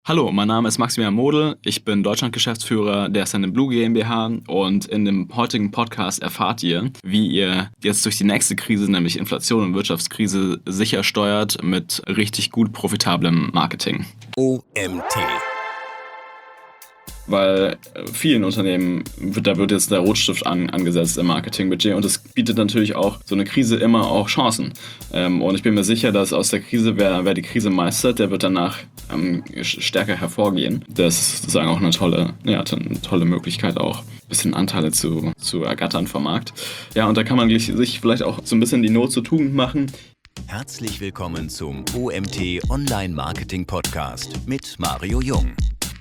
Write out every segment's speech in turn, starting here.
Hallo, mein Name ist Maximilian Model, ich bin Deutschland-Geschäftsführer der Stand&Blue GmbH und in dem heutigen Podcast erfahrt ihr, wie ihr jetzt durch die nächste Krise, nämlich Inflation und Wirtschaftskrise, sicher steuert mit richtig gut profitablem Marketing. OMT. Weil vielen Unternehmen wird jetzt der Rotstift angesetzt im Marketingbudget und es bietet natürlich auch so eine Krise immer auch Chancen. Und ich bin mir sicher, dass aus der Krise, wer die Krise meistert, der wird danach stärker hervorgehen. Das ist sozusagen auch eine tolle Möglichkeit, auch ein bisschen Anteile zu ergattern vom Markt. Ja, und da kann man sich vielleicht auch so ein bisschen die Not zur Tugend machen. Herzlich willkommen zum OMT Online Marketing Podcast mit Mario Jung.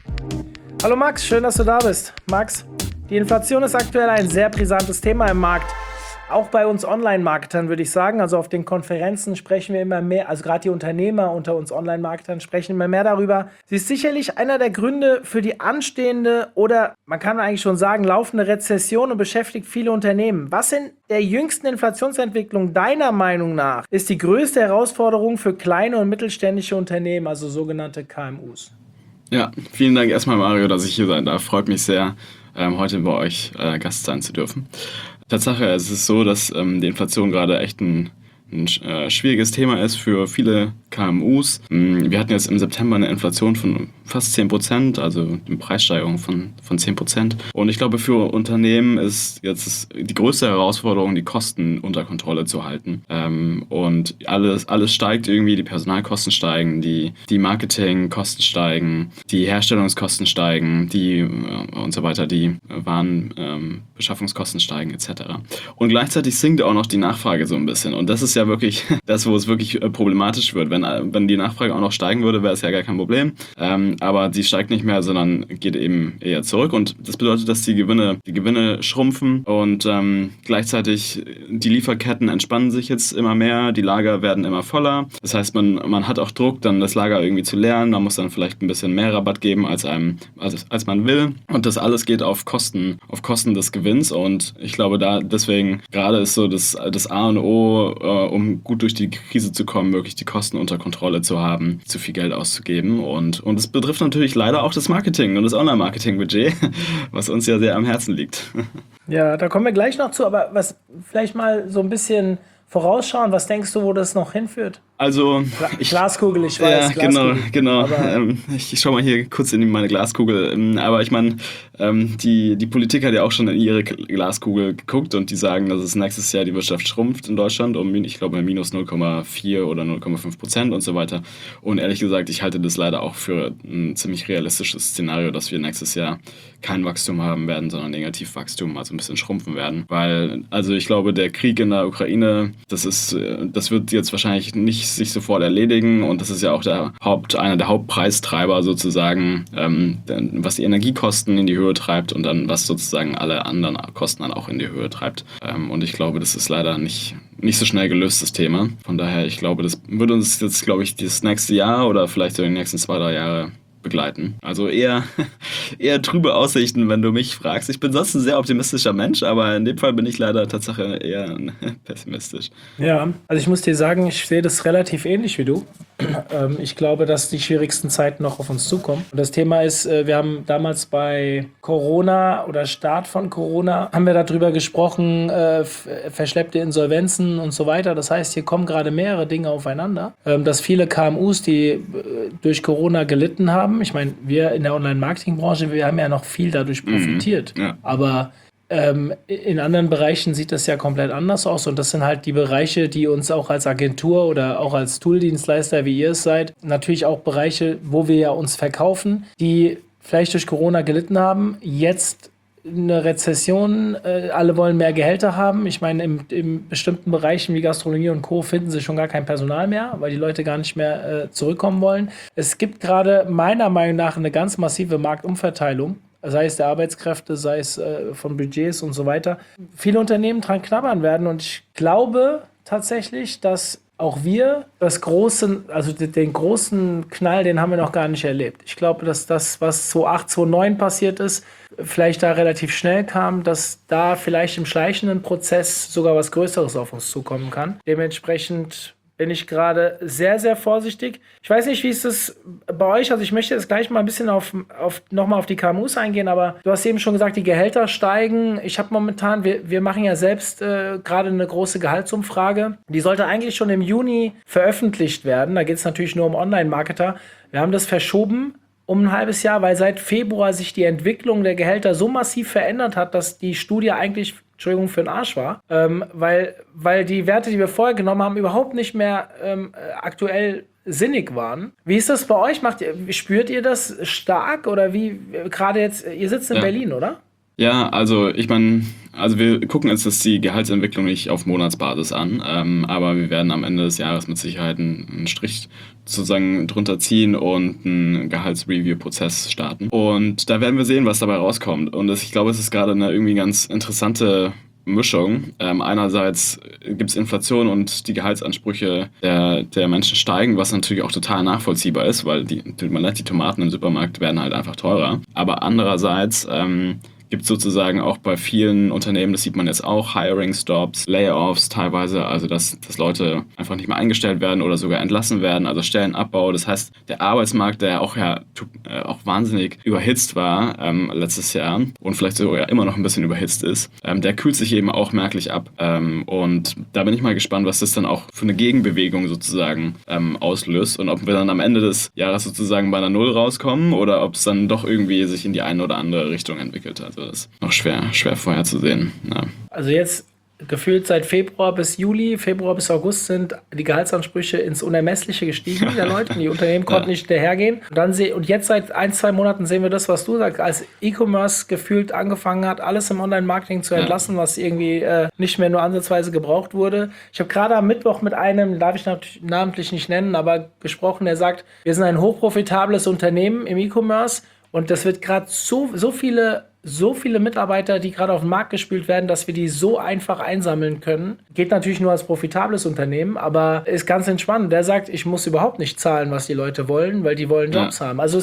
Hallo Max, schön, dass du da bist. Max, die Inflation ist aktuell ein sehr brisantes Thema im Markt. Auch bei uns Online-Marketern würde ich sagen, also auf den Konferenzen sprechen wir immer mehr, also gerade die Unternehmer unter uns Online-Marketern sprechen immer mehr darüber. Sie ist sicherlich einer der Gründe für die anstehende oder man kann eigentlich schon sagen laufende Rezession und beschäftigt viele Unternehmen. Was in der jüngsten Inflationsentwicklung deiner Meinung nach ist die größte Herausforderung für kleine und mittelständische Unternehmen, also sogenannte KMUs? Ja, vielen Dank erstmal, Mario, dass ich hier sein darf. Freut mich sehr, heute bei euch Gast sein zu dürfen. Tatsache, es ist so, dass die Inflation gerade echt ein schwieriges Thema ist für viele KMUs. Wir hatten jetzt im September eine Inflation von fast 10%, also eine Preissteigerung von 10%. Und ich glaube, für Unternehmen ist jetzt die größte Herausforderung, die Kosten unter Kontrolle zu halten. Und alles steigt irgendwie, die Personalkosten steigen, die Marketingkosten steigen, die Herstellungskosten steigen, und so weiter, die Warenbeschaffungskosten steigen etc. Und gleichzeitig sinkt auch noch die Nachfrage so ein bisschen. Und das ist ja wirklich das, wo es wirklich problematisch wird. Wenn die Nachfrage auch noch steigen würde, wäre es ja gar kein Problem. Aber sie steigt nicht mehr, sondern geht eben eher zurück. Und das bedeutet, dass die Gewinne schrumpfen und gleichzeitig die Lieferketten entspannen sich jetzt immer mehr, die Lager werden immer voller. Das heißt, man hat auch Druck, dann das Lager irgendwie zu leeren. Man muss dann vielleicht ein bisschen mehr Rabatt geben, als man will. Und das alles geht auf Kosten des Gewinns. Und ich glaube, deswegen gerade ist so das A und O, um gut durch die Krise zu kommen, wirklich die Kosten unter Kontrolle zu haben, zu viel Geld auszugeben. Und es betrifft natürlich leider auch das Marketing und das Online-Marketing-Budget, was uns ja sehr am Herzen liegt. Ja, da kommen wir gleich noch zu, aber was vielleicht mal so ein bisschen vorausschauen, was denkst du, wo das noch hinführt? Also Glaskugel, ich weiß. Ja, genau. Ich schaue mal hier kurz in meine Glaskugel. Aber ich meine, die Politik hat ja auch schon in ihre Glaskugel geguckt und die sagen, dass es nächstes Jahr die Wirtschaft schrumpft in Deutschland ich glaube, minus 0,4 oder 0,5% und so weiter. Und ehrlich gesagt, ich halte das leider auch für ein ziemlich realistisches Szenario, dass wir nächstes Jahr kein Wachstum haben werden, sondern Negativwachstum, also ein bisschen schrumpfen werden. Weil, also ich glaube, der Krieg in der Ukraine, das wird jetzt wahrscheinlich nicht sich sofort erledigen und das ist ja auch einer der Hauptpreistreiber sozusagen, was die Energiekosten in die Höhe treibt und dann was sozusagen alle anderen Kosten dann auch in die Höhe treibt. Und ich glaube, das ist leider nicht so schnell gelöst, das Thema. Von daher, ich glaube, das wird uns jetzt, glaube ich, das nächste Jahr oder vielleicht so die nächsten 2-3 Jahre begleiten. Also eher trübe Aussichten, wenn du mich fragst. Ich bin sonst ein sehr optimistischer Mensch, aber in dem Fall bin ich leider Tatsache eher pessimistisch. Ja, also ich muss dir sagen, ich sehe das relativ ähnlich wie du. Ich glaube, dass die schwierigsten Zeiten noch auf uns zukommen. Und das Thema ist, wir haben damals bei Corona oder Start von Corona, haben wir darüber gesprochen, verschleppte Insolvenzen und so weiter. Das heißt, hier kommen gerade mehrere Dinge aufeinander. Dass viele KMUs, die durch Corona gelitten haben, ich meine, wir in der Online-Marketing-Branche, wir haben ja noch viel dadurch profitiert. Ja. Aber in anderen Bereichen sieht das ja komplett anders aus und das sind halt die Bereiche, die uns auch als Agentur oder auch als Tool-Dienstleister, wie ihr es seid, natürlich auch Bereiche, wo wir ja uns verkaufen, die vielleicht durch Corona gelitten haben, jetzt eine Rezession, alle wollen mehr Gehälter haben. Ich meine, in bestimmten Bereichen wie Gastronomie und Co. finden sie schon gar kein Personal mehr, weil die Leute gar nicht mehr zurückkommen wollen. Es gibt gerade meiner Meinung nach eine ganz massive Marktumverteilung, sei es der Arbeitskräfte, sei es von Budgets und so weiter. Viele Unternehmen dran knabbern werden und ich glaube tatsächlich, dass auch wir den großen Knall, den haben wir noch gar nicht erlebt. Ich glaube, dass das, was 2008, 2009 passiert ist, vielleicht da relativ schnell kam, dass da vielleicht im schleichenden Prozess sogar was Größeres auf uns zukommen kann. Dementsprechend bin ich gerade sehr, sehr vorsichtig. Ich weiß nicht, wie ist das bei euch? Also ich möchte jetzt gleich mal ein bisschen nochmal auf die KMUs eingehen, aber du hast eben schon gesagt, die Gehälter steigen. Ich habe momentan, wir machen ja selbst gerade eine große Gehaltsumfrage. Die sollte eigentlich schon im Juni veröffentlicht werden. Da geht es natürlich nur um Online-Marketer. Wir haben das verschoben um ein halbes Jahr, weil seit Februar sich die Entwicklung der Gehälter so massiv verändert hat, dass die Studie eigentlich, Entschuldigung, für den Arsch war, weil die Werte, die wir vorher genommen haben, überhaupt nicht mehr aktuell sinnig waren. Wie ist das bei euch? Spürt ihr das stark oder wie, gerade jetzt, ihr sitzt in Berlin, oder? Ja, also ich meine, wir gucken uns jetzt die Gehaltsentwicklung nicht auf Monatsbasis an, aber wir werden am Ende des Jahres mit Sicherheit einen Strich sozusagen drunter ziehen und einen Gehaltsreview-Prozess starten. Und da werden wir sehen, was dabei rauskommt. Und ich glaube, es ist gerade eine irgendwie ganz interessante Mischung. Einerseits gibt es Inflation und die Gehaltsansprüche der Menschen steigen, was natürlich auch total nachvollziehbar ist, weil die Tomaten im Supermarkt werden halt einfach teurer. Aber andererseits gibt es sozusagen auch bei vielen Unternehmen, das sieht man jetzt auch, Hiring-Stops, Layoffs teilweise, also dass Leute einfach nicht mehr eingestellt werden oder sogar entlassen werden, also Stellenabbau. Das heißt, der Arbeitsmarkt, der auch wahnsinnig überhitzt war letztes Jahr und vielleicht sogar immer noch ein bisschen überhitzt ist, der kühlt sich eben auch merklich ab. Und da bin ich mal gespannt, was das dann auch für eine Gegenbewegung sozusagen auslöst und ob wir dann am Ende des Jahres sozusagen bei einer Null rauskommen oder ob es dann doch irgendwie sich in die eine oder andere Richtung entwickelt. Also das ist noch schwer vorherzusehen. Ja. Also jetzt gefühlt seit Februar bis August sind die Gehaltsansprüche ins Unermessliche gestiegen der Leute. Die Unternehmen konnten nicht hinterhergehen. Und jetzt seit 1-2 Monaten sehen wir das, was du sagst, als E-Commerce gefühlt angefangen hat, alles im Online-Marketing zu entlassen, was irgendwie nicht mehr nur ansatzweise gebraucht wurde. Ich habe gerade am Mittwoch mit einem, darf ich namentlich nicht nennen, aber gesprochen, der sagt, wir sind ein hochprofitables Unternehmen im E-Commerce und das wird gerade so viele Mitarbeiter, die gerade auf den Markt gespült werden, dass wir die so einfach einsammeln können. Geht natürlich nur als profitables Unternehmen, aber ist ganz entspannt. Der sagt, ich muss überhaupt nicht zahlen, was die Leute wollen, weil die wollen Jobs haben. Also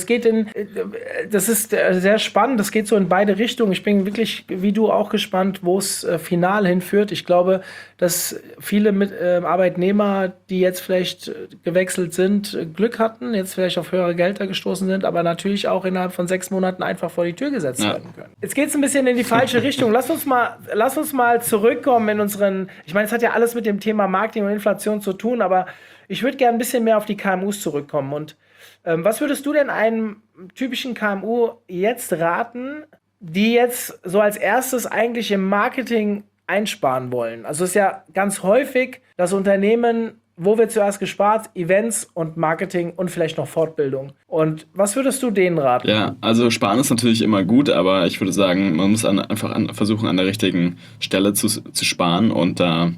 das ist sehr spannend, das geht so in beide Richtungen. Ich bin wirklich, wie du, auch gespannt, wo es final hinführt. Ich glaube, dass viele Arbeitnehmer, die jetzt vielleicht gewechselt sind, Glück hatten, jetzt vielleicht auf höhere Gehälter gestoßen sind, aber natürlich auch innerhalb von 6 Monaten einfach vor die Tür gesetzt werden können. Jetzt geht es ein bisschen in die falsche Richtung. Lass uns mal zurückkommen in unseren, ich meine, es hat ja alles mit dem Thema Marketing und Inflation zu tun, aber ich würde gerne ein bisschen mehr auf die KMUs zurückkommen. Und was würdest du denn einem typischen KMU jetzt raten, die jetzt so als erstes eigentlich im Marketing einsparen wollen? Also es ist ja ganz häufig, dass Unternehmen, wo wird zuerst gespart? Events und Marketing und vielleicht noch Fortbildung. Und was würdest du denen raten? Ja, also sparen ist natürlich immer gut, aber ich würde sagen, man muss versuchen, an der richtigen Stelle zu sparen und da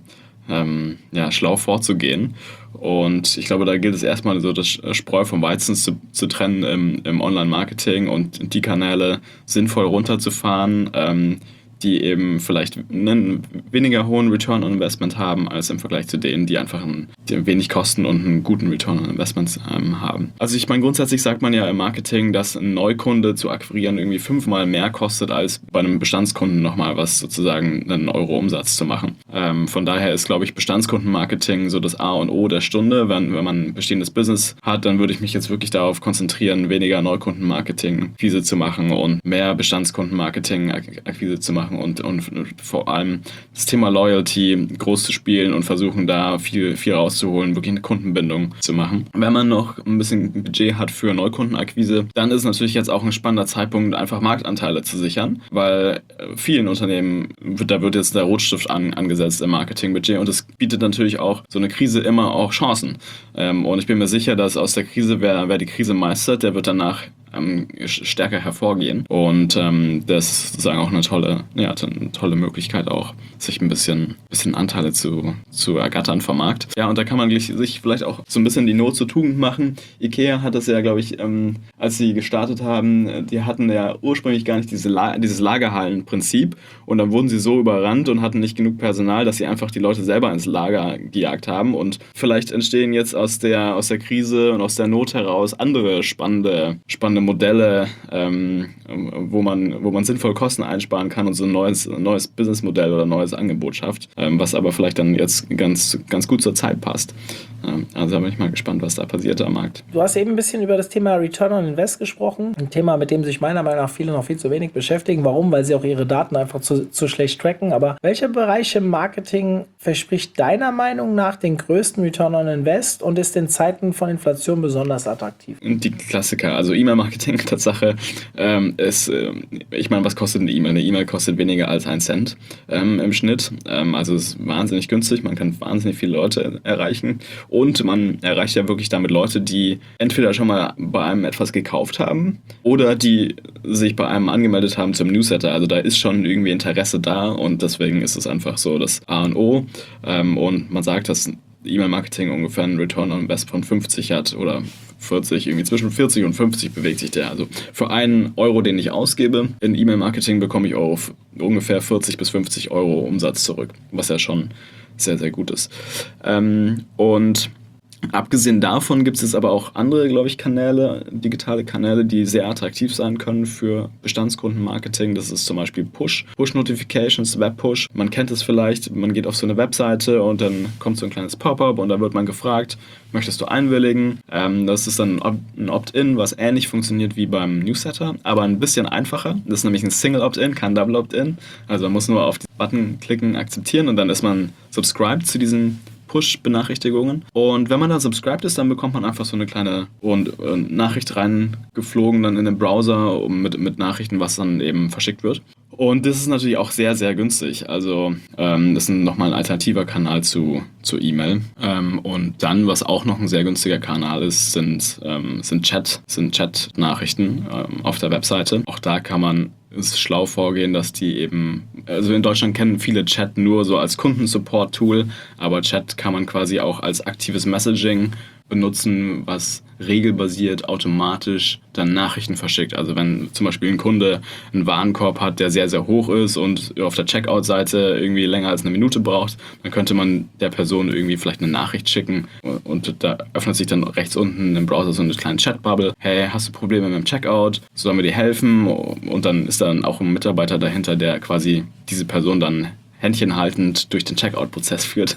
schlau vorzugehen. Und ich glaube, da gilt es erstmal so, das Spreu vom Weizen zu trennen im Online-Marketing und die Kanäle sinnvoll runterzufahren, die eben vielleicht einen weniger hohen Return on Investment haben, als im Vergleich zu denen, die einfach wenig kosten und einen guten Return on Investment haben. Also ich meine, grundsätzlich sagt man ja im Marketing, dass ein Neukunde zu akquirieren irgendwie 5-mal mehr kostet, als bei einem Bestandskunden nochmal was sozusagen einen Euro Umsatz zu machen. Von daher ist, glaube ich, Bestandskundenmarketing so das A und O der Stunde. Wenn man ein bestehendes Business hat, dann würde ich mich jetzt wirklich darauf konzentrieren, weniger Neukundenmarketing-Akquise zu machen und mehr Bestandskundenmarketing-Akquise zu machen. Und vor allem das Thema Loyalty groß zu spielen und versuchen, da viel rauszuholen, wirklich eine Kundenbindung zu machen. Wenn man noch ein bisschen Budget hat für Neukundenakquise, dann ist es natürlich jetzt auch ein spannender Zeitpunkt, einfach Marktanteile zu sichern, weil vielen Unternehmen da wird jetzt der Rotstift angesetzt im Marketingbudget und es bietet natürlich auch so eine Krise immer auch Chancen. Und ich bin mir sicher, dass aus der Krise, wer die Krise meistert, der wird danach stärker hervorgehen. Und das ist sozusagen auch eine tolle Möglichkeit auch, sich ein bisschen Anteile zu ergattern vom Markt. Ja, und da kann man sich vielleicht auch so ein bisschen die Not zur Tugend machen. IKEA hat das ja, glaube ich, als sie gestartet haben, die hatten ja ursprünglich gar nicht dieses Lagerhallenprinzip und dann wurden sie so überrannt und hatten nicht genug Personal, dass sie einfach die Leute selber ins Lager gejagt haben und vielleicht entstehen jetzt aus der Krise und aus der Not heraus andere spannende verschiedene Modelle, wo man sinnvoll Kosten einsparen kann und so ein neues Businessmodell oder neues Angebot schafft, was aber vielleicht dann jetzt ganz gut zur Zeit passt. Also da bin ich mal gespannt, was da passiert am Markt. Du hast eben ein bisschen über das Thema Return on Invest gesprochen. Ein Thema, mit dem sich meiner Meinung nach viele noch viel zu wenig beschäftigen. Warum? Weil sie auch ihre Daten einfach zu schlecht tracken. Aber welcher Bereich im Marketing verspricht deiner Meinung nach den größten Return on Invest und ist in Zeiten von Inflation besonders attraktiv? Die Klassiker, also E-Mail-Marketing, Tatsache, ist, ich meine, was kostet eine E-Mail? Eine E-Mail kostet weniger als 1 Cent im Schnitt. Also es ist wahnsinnig günstig, man kann wahnsinnig viele Leute erreichen. Und man erreicht ja wirklich damit Leute, die entweder schon mal bei einem etwas gekauft haben oder die sich bei einem angemeldet haben zum Newsletter. Also da ist schon irgendwie Interesse da und deswegen ist es einfach so das A und O. Und man sagt, dass E-Mail-Marketing ungefähr einen Return on Invest von 50 hat oder 40, irgendwie zwischen 40 und 50 bewegt sich der. Also für einen Euro, den ich ausgebe in E-Mail-Marketing, bekomme ich ungefähr 40 bis 50 Euro Umsatz zurück, was ja schon sehr, sehr gut ist. Und abgesehen davon gibt es jetzt aber auch andere, glaube ich, digitale Kanäle, die sehr attraktiv sein können für Bestandskundenmarketing. Das ist zum Beispiel Push-Notifications, Web-Push. Man kennt es vielleicht, man geht auf so eine Webseite und dann kommt so ein kleines Pop-up und da wird man gefragt, möchtest du einwilligen? Das ist dann ein Opt-in, was ähnlich funktioniert wie beim Newsletter, aber ein bisschen einfacher. Das ist nämlich ein Single Opt-in, kein Double Opt-in. Also man muss nur auf den Button klicken, akzeptieren und dann ist man subscribed zu diesen Push-Benachrichtigungen. Und wenn man dann subscribed ist, dann bekommt man einfach so eine kleine Nachricht reingeflogen dann in den Browser mit Nachrichten, was dann eben verschickt wird. Und das ist natürlich auch sehr, sehr günstig. Also das ist nochmal ein alternativer Kanal zu E-Mail. Und dann, was auch noch ein sehr günstiger Kanal ist, sind Chat-Nachrichten auf der Webseite. Auch da kann man schlau vorgehen, dass die eben, also in Deutschland kennen viele Chat nur so als Kundensupport-Tool, aber Chat kann man quasi auch als aktives Messaging benutzen, was regelbasiert automatisch dann Nachrichten verschickt. Also wenn zum Beispiel ein Kunde einen Warenkorb hat, der sehr, sehr hoch ist und auf der Checkout-Seite irgendwie länger als eine Minute braucht, dann könnte man der Person irgendwie vielleicht eine Nachricht schicken und da öffnet sich dann rechts unten im Browser so eine kleine Chat-Bubble. Hey, hast du Probleme mit dem Checkout? Sollen wir dir helfen? Und dann ist dann auch ein Mitarbeiter dahinter, der quasi diese Person dann händchenhaltend durch den Checkout-Prozess führt.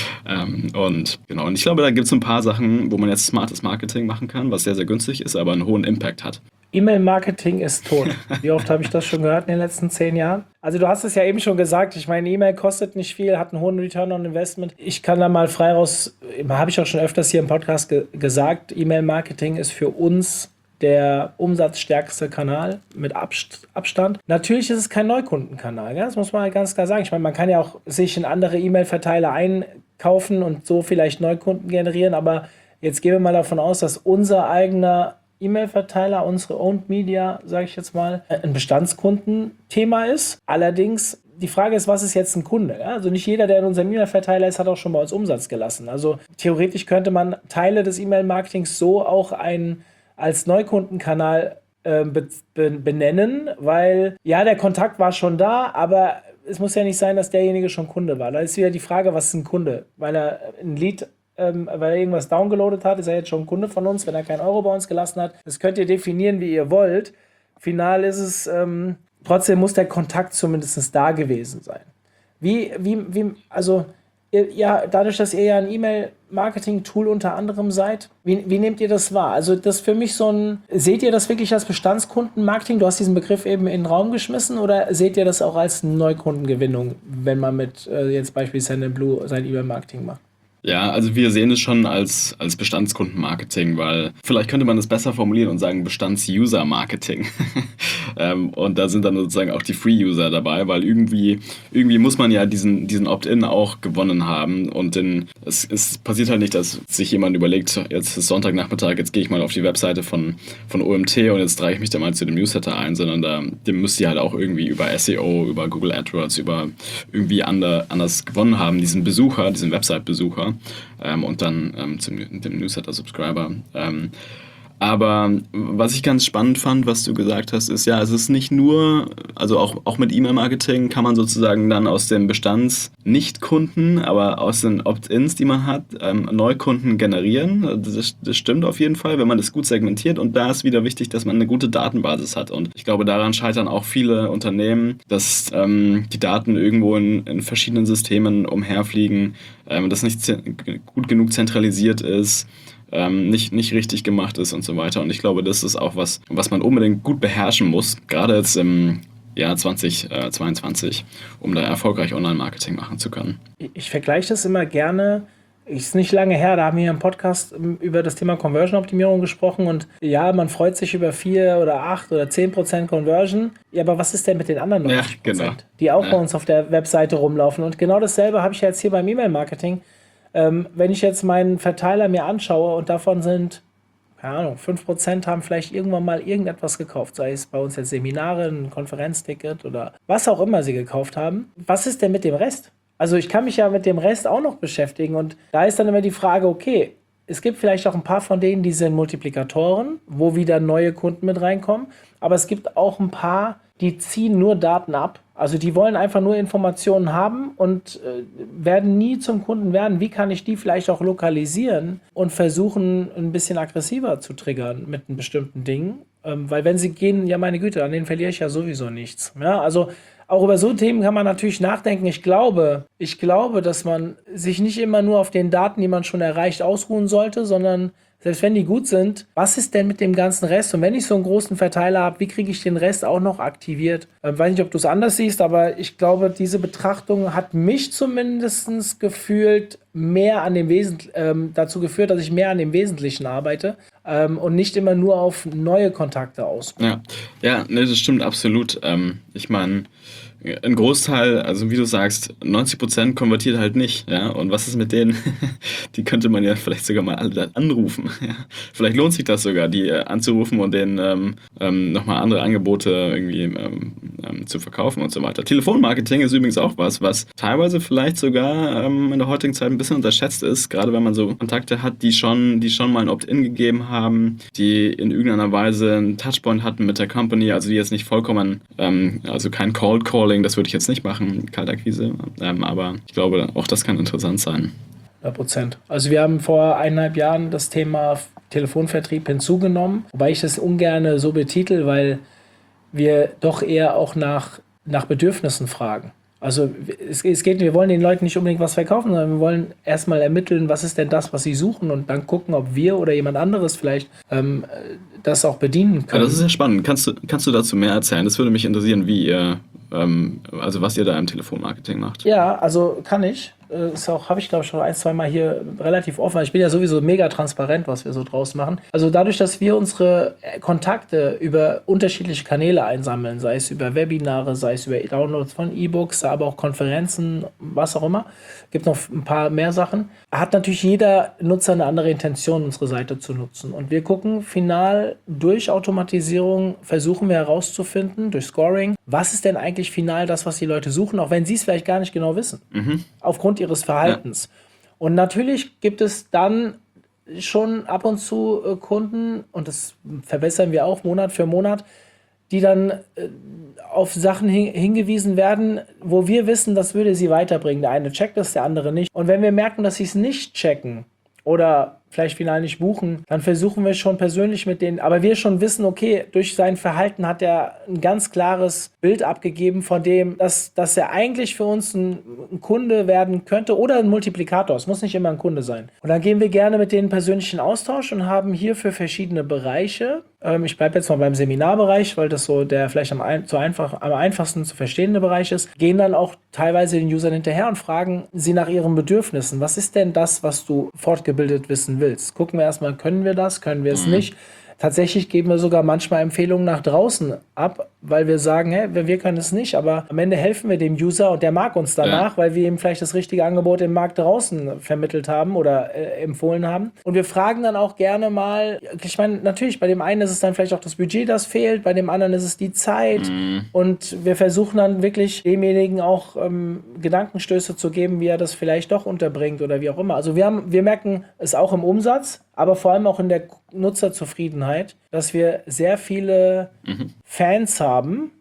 Und ich glaube, da gibt es ein paar Sachen, wo man jetzt smartes Marketing machen kann, was sehr, sehr günstig ist, aber einen hohen Impact hat. E-Mail-Marketing ist tot. Wie oft habe ich das schon gehört in den letzten 10 Jahren? Also du hast es ja eben schon gesagt, ich meine, E-Mail kostet nicht viel, hat einen hohen Return on Investment. Ich kann da mal frei raus, habe ich auch schon öfters hier im Podcast gesagt, E-Mail-Marketing ist für uns der umsatzstärkste Kanal mit Abstand. Natürlich ist es kein Neukundenkanal, ja? Das muss man ganz klar sagen. Ich meine, man kann ja auch sich in andere E-Mail-Verteiler einkaufen und so vielleicht Neukunden generieren, aber jetzt gehen wir mal davon aus, dass unser eigener E-Mail-Verteiler, unsere Owned Media, sage ich jetzt mal, ein Bestandskundenthema ist. Allerdings, die Frage ist, was ist jetzt ein Kunde? Ja? Also nicht jeder, der in unserem E-Mail-Verteiler ist, hat auch schon bei uns Umsatz gelassen. Also theoretisch könnte man Teile des E-Mail-Marketings so auch als Neukundenkanal benennen, weil ja, der Kontakt war schon da, aber es muss ja nicht sein, dass derjenige schon Kunde war. Da ist wieder die Frage, was ist ein Kunde? Weil er ein Lied, weil er irgendwas downgeloadet hat, ist er jetzt schon ein Kunde von uns, wenn er keinen Euro bei uns gelassen hat. Das könnt ihr definieren, wie ihr wollt. Final ist es, trotzdem muss der Kontakt zumindest da gewesen sein. Dadurch, dass ihr ja ein E-Mail-Marketing-Tool unter anderem seid, wie nehmt ihr das wahr? Also das ist für mich seht ihr das wirklich als Bestandskundenmarketing? Du hast diesen Begriff eben in den Raum geschmissen oder seht ihr das auch als Neukundengewinnung, wenn man mit jetzt beispielsweise Sendinblue sein E-Mail-Marketing macht? Ja, also wir sehen es schon als Bestandskundenmarketing, weil vielleicht könnte man das besser formulieren und sagen Bestands-User-Marketing. Und da sind dann sozusagen auch die Free-User dabei, weil irgendwie muss man ja diesen Opt-in auch gewonnen haben und es passiert halt nicht, dass sich jemand überlegt, jetzt ist Sonntagnachmittag, jetzt gehe ich mal auf die Webseite von OMT und jetzt trage ich mich da mal zu dem Newsletter ein, sondern dem müsst ihr halt auch irgendwie über SEO, über Google AdWords, über irgendwie anders gewonnen haben, diesen Website-Besucher und dann dem Newsletter-Subscriber. Aber was ich ganz spannend fand, was du gesagt hast, ist ja, es ist nicht nur, also auch mit E-Mail-Marketing kann man sozusagen dann aus den Bestands-Nicht-Kunden, aber aus den Opt-ins, die man hat, Neukunden generieren. Das stimmt auf jeden Fall, wenn man das gut segmentiert. Und da ist wieder wichtig, dass man eine gute Datenbasis hat. Und ich glaube, daran scheitern auch viele Unternehmen, dass die Daten irgendwo in verschiedenen Systemen umherfliegen, das nicht gut genug zentralisiert ist. Nicht richtig gemacht ist und so weiter. Und ich glaube, das ist auch was man unbedingt gut beherrschen muss, gerade jetzt im Jahr 2022, um da erfolgreich Online-Marketing machen zu können. Ich vergleiche das immer gerne. Ist nicht lange her, da haben wir im Podcast über das Thema Conversion-Optimierung gesprochen und ja, man freut sich über 4 oder 8 oder 10% Conversion. Ja, aber was ist denn mit den anderen 90%, genau. die auch bei uns auf der Webseite rumlaufen? Und genau dasselbe habe ich jetzt hier beim E-Mail-Marketing. Wenn ich jetzt meinen Verteiler mir anschaue und davon sind, keine Ahnung, 5% haben vielleicht irgendwann mal irgendetwas gekauft, sei es bei uns jetzt Seminare, ein Konferenzticket oder was auch immer sie gekauft haben. Was ist denn mit dem Rest? Also ich kann mich ja mit dem Rest auch noch beschäftigen und da ist dann immer die Frage, okay, es gibt vielleicht auch ein paar von denen, die sind Multiplikatoren, wo wieder neue Kunden mit reinkommen, aber es gibt auch ein paar, die ziehen nur Daten ab. Also die wollen einfach nur Informationen haben und werden nie zum Kunden werden. Wie kann ich die vielleicht auch lokalisieren und versuchen, ein bisschen aggressiver zu triggern mit einem bestimmten Ding? Weil wenn sie gehen, ja meine Güte, an denen verliere ich ja sowieso nichts. Ja, also auch über so Themen kann man natürlich nachdenken. Ich glaube, dass man sich nicht immer nur auf den Daten, die man schon erreicht, ausruhen sollte, sondern selbst wenn die gut sind, was ist denn mit dem ganzen Rest? Und wenn ich so einen großen Verteiler habe, wie kriege ich den Rest auch noch aktiviert? Weiß nicht, ob du es anders siehst, aber ich glaube, diese Betrachtung hat mich zumindest gefühlt mehr an dem dazu geführt, dass ich mehr an dem Wesentlichen arbeite und nicht immer nur auf neue Kontakte ausbaue. Ja, nee, das stimmt absolut. Ich meine, ein Großteil, also wie du sagst, 90% konvertiert halt nicht, ja. Und was ist mit denen? Die könnte man ja vielleicht sogar mal alle anrufen. Ja? Vielleicht lohnt sich das sogar, die anzurufen und denen nochmal andere Angebote irgendwie zu verkaufen und so weiter. Telefonmarketing ist übrigens auch was teilweise vielleicht sogar in der heutigen Zeit ein bisschen unterschätzt ist, gerade wenn man so Kontakte hat, die schon mal ein Opt-in gegeben haben, die in irgendeiner Weise einen Touchpoint hatten mit der Company, also die jetzt nicht vollkommen, also kein Cold Calling, das würde ich jetzt nicht machen, Kaltakquise, aber ich glaube, auch das kann interessant sein. 100%. Also wir haben vor 1,5 Jahren das Thema Telefonvertrieb hinzugenommen, wobei ich das ungern so betitel, weil wir doch eher auch nach Bedürfnissen fragen. Also es geht, wir wollen den Leuten nicht unbedingt was verkaufen, sondern wir wollen erstmal ermitteln, was ist denn das, was sie suchen und dann gucken, ob wir oder jemand anderes vielleicht das auch bedienen können. Ja, das ist ja spannend. Kannst du dazu mehr erzählen? Das würde mich interessieren, wie ihr, also was ihr da im Telefonmarketing macht. Ja, also kann ich. Habe ich glaube ich schon 1-2 Mal hier relativ offen. Ich bin ja sowieso mega transparent, was wir so draus machen. Also dadurch, dass wir unsere Kontakte über unterschiedliche Kanäle einsammeln, sei es über Webinare, sei es über Downloads von E-Books, aber auch Konferenzen, was auch immer, gibt noch ein paar mehr Sachen, hat natürlich jeder Nutzer eine andere Intention, unsere Seite zu nutzen. Und wir gucken final durch Automatisierung, versuchen wir herauszufinden, durch Scoring, was ist denn eigentlich final das, was die Leute suchen, auch wenn sie es vielleicht gar nicht genau wissen. Aufgrund ihres Verhaltens. Ja. Und natürlich gibt es dann schon ab und zu Kunden, und das verbessern wir auch Monat für Monat, die dann auf Sachen hingewiesen werden, wo wir wissen, das würde sie weiterbringen. Der eine checkt es, der andere nicht. Und wenn wir merken, dass sie es nicht checken oder vielleicht final nicht buchen, dann versuchen wir schon persönlich mit denen, aber wir schon wissen, okay, durch sein Verhalten hat er ein ganz klares Bild abgegeben von dem, dass er eigentlich für uns ein Kunde werden könnte oder ein Multiplikator. Es muss nicht immer ein Kunde sein. Und dann gehen wir gerne mit denen persönlichen Austausch und haben hier für verschiedene Bereiche, ich bleibe jetzt mal beim Seminarbereich, weil das so der vielleicht am einfachsten zu verstehende Bereich ist, gehen dann auch teilweise den Usern hinterher und fragen sie nach ihren Bedürfnissen. Was ist denn das, was du fortgebildet wissen willst? Gucken wir erstmal, können wir das, können wir es nicht? Tatsächlich geben wir sogar manchmal Empfehlungen nach draußen ab, weil wir sagen, hey, wir können es nicht, aber am Ende helfen wir dem User und der mag uns danach, weil wir ihm vielleicht das richtige Angebot im Markt draußen vermittelt haben oder empfohlen haben. Und wir fragen dann auch gerne mal, ich meine, natürlich, bei dem einen ist es dann vielleicht auch das Budget, das fehlt, bei dem anderen ist es die Zeit und wir versuchen dann wirklich demjenigen auch Gedankenstöße zu geben, wie er das vielleicht doch unterbringt oder wie auch immer. Also wir merken es auch im Umsatz, aber vor allem auch in der Nutzerzufriedenheit, dass wir sehr viele Fans haben,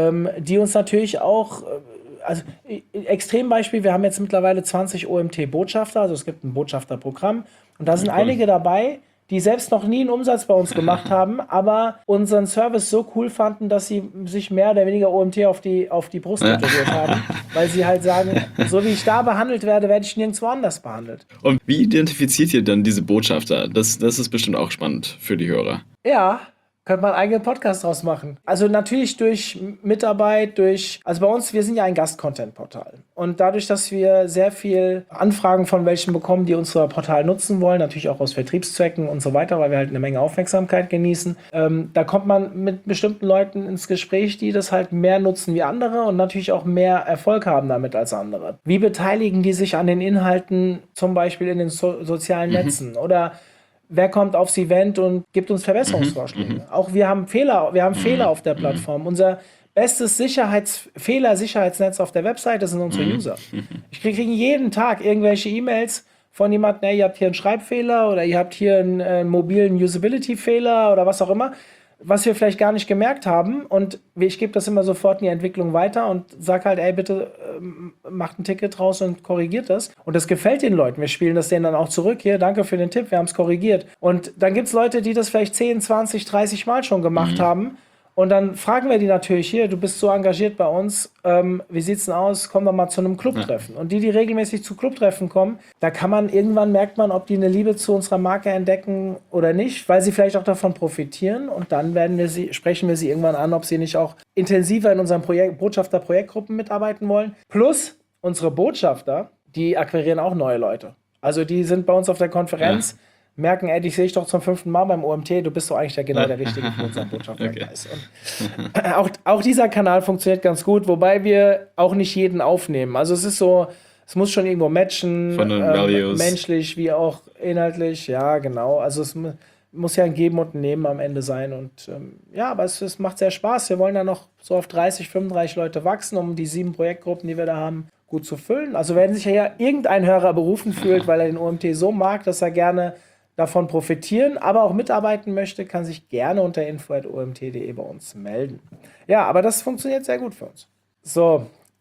die uns natürlich auch, also Extrembeispiel, wir haben jetzt mittlerweile 20 OMT-Botschafter, also es gibt ein Botschafterprogramm und da sind einige dabei, die selbst noch nie einen Umsatz bei uns gemacht haben, aber unseren Service so cool fanden, dass sie sich mehr oder weniger OMT auf die Brust tätowiert haben, weil sie halt sagen, so wie ich da behandelt werde, werde ich nirgendwo anders behandelt. Und wie identifiziert ihr dann diese Botschafter? Das ist bestimmt auch spannend für die Hörer. Ja, könnte man einen eigenen Podcast draus machen. Also natürlich durch Mitarbeit, also bei uns, wir sind ja ein Gast-Content-Portal. Und dadurch, dass wir sehr viel Anfragen von welchen bekommen, die unser Portal nutzen wollen, natürlich auch aus Vertriebszwecken und so weiter, weil wir halt eine Menge Aufmerksamkeit genießen, da kommt man mit bestimmten Leuten ins Gespräch, die das halt mehr nutzen wie andere und natürlich auch mehr Erfolg haben damit als andere. Wie beteiligen die sich an den Inhalten, zum Beispiel in den sozialen Netzen? Oder wer kommt aufs Event und gibt uns Verbesserungsvorschläge? Auch wir haben Fehler auf der Plattform. Unser bestes Sicherheitsnetz auf der Webseite sind unsere User. Ich kriege jeden Tag irgendwelche E-Mails von jemandem, ihr habt hier einen Schreibfehler oder ihr habt hier einen mobilen Usability-Fehler oder was auch immer, was wir vielleicht gar nicht gemerkt haben. Und ich gebe das immer sofort in die Entwicklung weiter und sage halt, ey, bitte macht ein Ticket raus und korrigiert das. Und das gefällt den Leuten. Wir spielen das denen dann auch zurück. Hier, danke für den Tipp, wir haben es korrigiert. Und dann gibt es Leute, die das vielleicht 10, 20, 30 Mal schon gemacht haben. Und dann fragen wir die natürlich, hier, du bist so engagiert bei uns, wie sieht's denn aus? Komm doch mal zu einem Clubtreffen. Und die regelmäßig zu Clubtreffen kommen, da kann man, irgendwann merkt man, ob die eine Liebe zu unserer Marke entdecken oder nicht, weil sie vielleicht auch davon profitieren. Und dann sprechen wir sie irgendwann an, ob sie nicht auch intensiver in unseren Botschafter-Projektgruppen mitarbeiten wollen. Plus, unsere Botschafter, die akquirieren auch neue Leute. Also die sind bei uns auf der Konferenz, merken, ey, dich sehe ich doch zum 5. Mal beim OMT, du bist doch eigentlich der Richtige für unseren Botschafterkreis. Und auch dieser Kanal funktioniert ganz gut, wobei wir auch nicht jeden aufnehmen. Also es ist so, es muss schon irgendwo matchen, von den Values. Menschlich wie auch inhaltlich, ja genau. Also es muss ja ein Geben und ein Nehmen am Ende sein und aber es macht sehr Spaß. Wir wollen da noch so auf 30, 35 Leute wachsen, um die 7 Projektgruppen, die wir da haben, gut zu füllen. Also wenn sich ja irgendein Hörer berufen fühlt, weil er den OMT so mag, dass er gerne davon profitieren, aber auch mitarbeiten möchte, kann sich gerne unter info@omt.de bei uns melden. Ja, aber das funktioniert sehr gut für uns. So,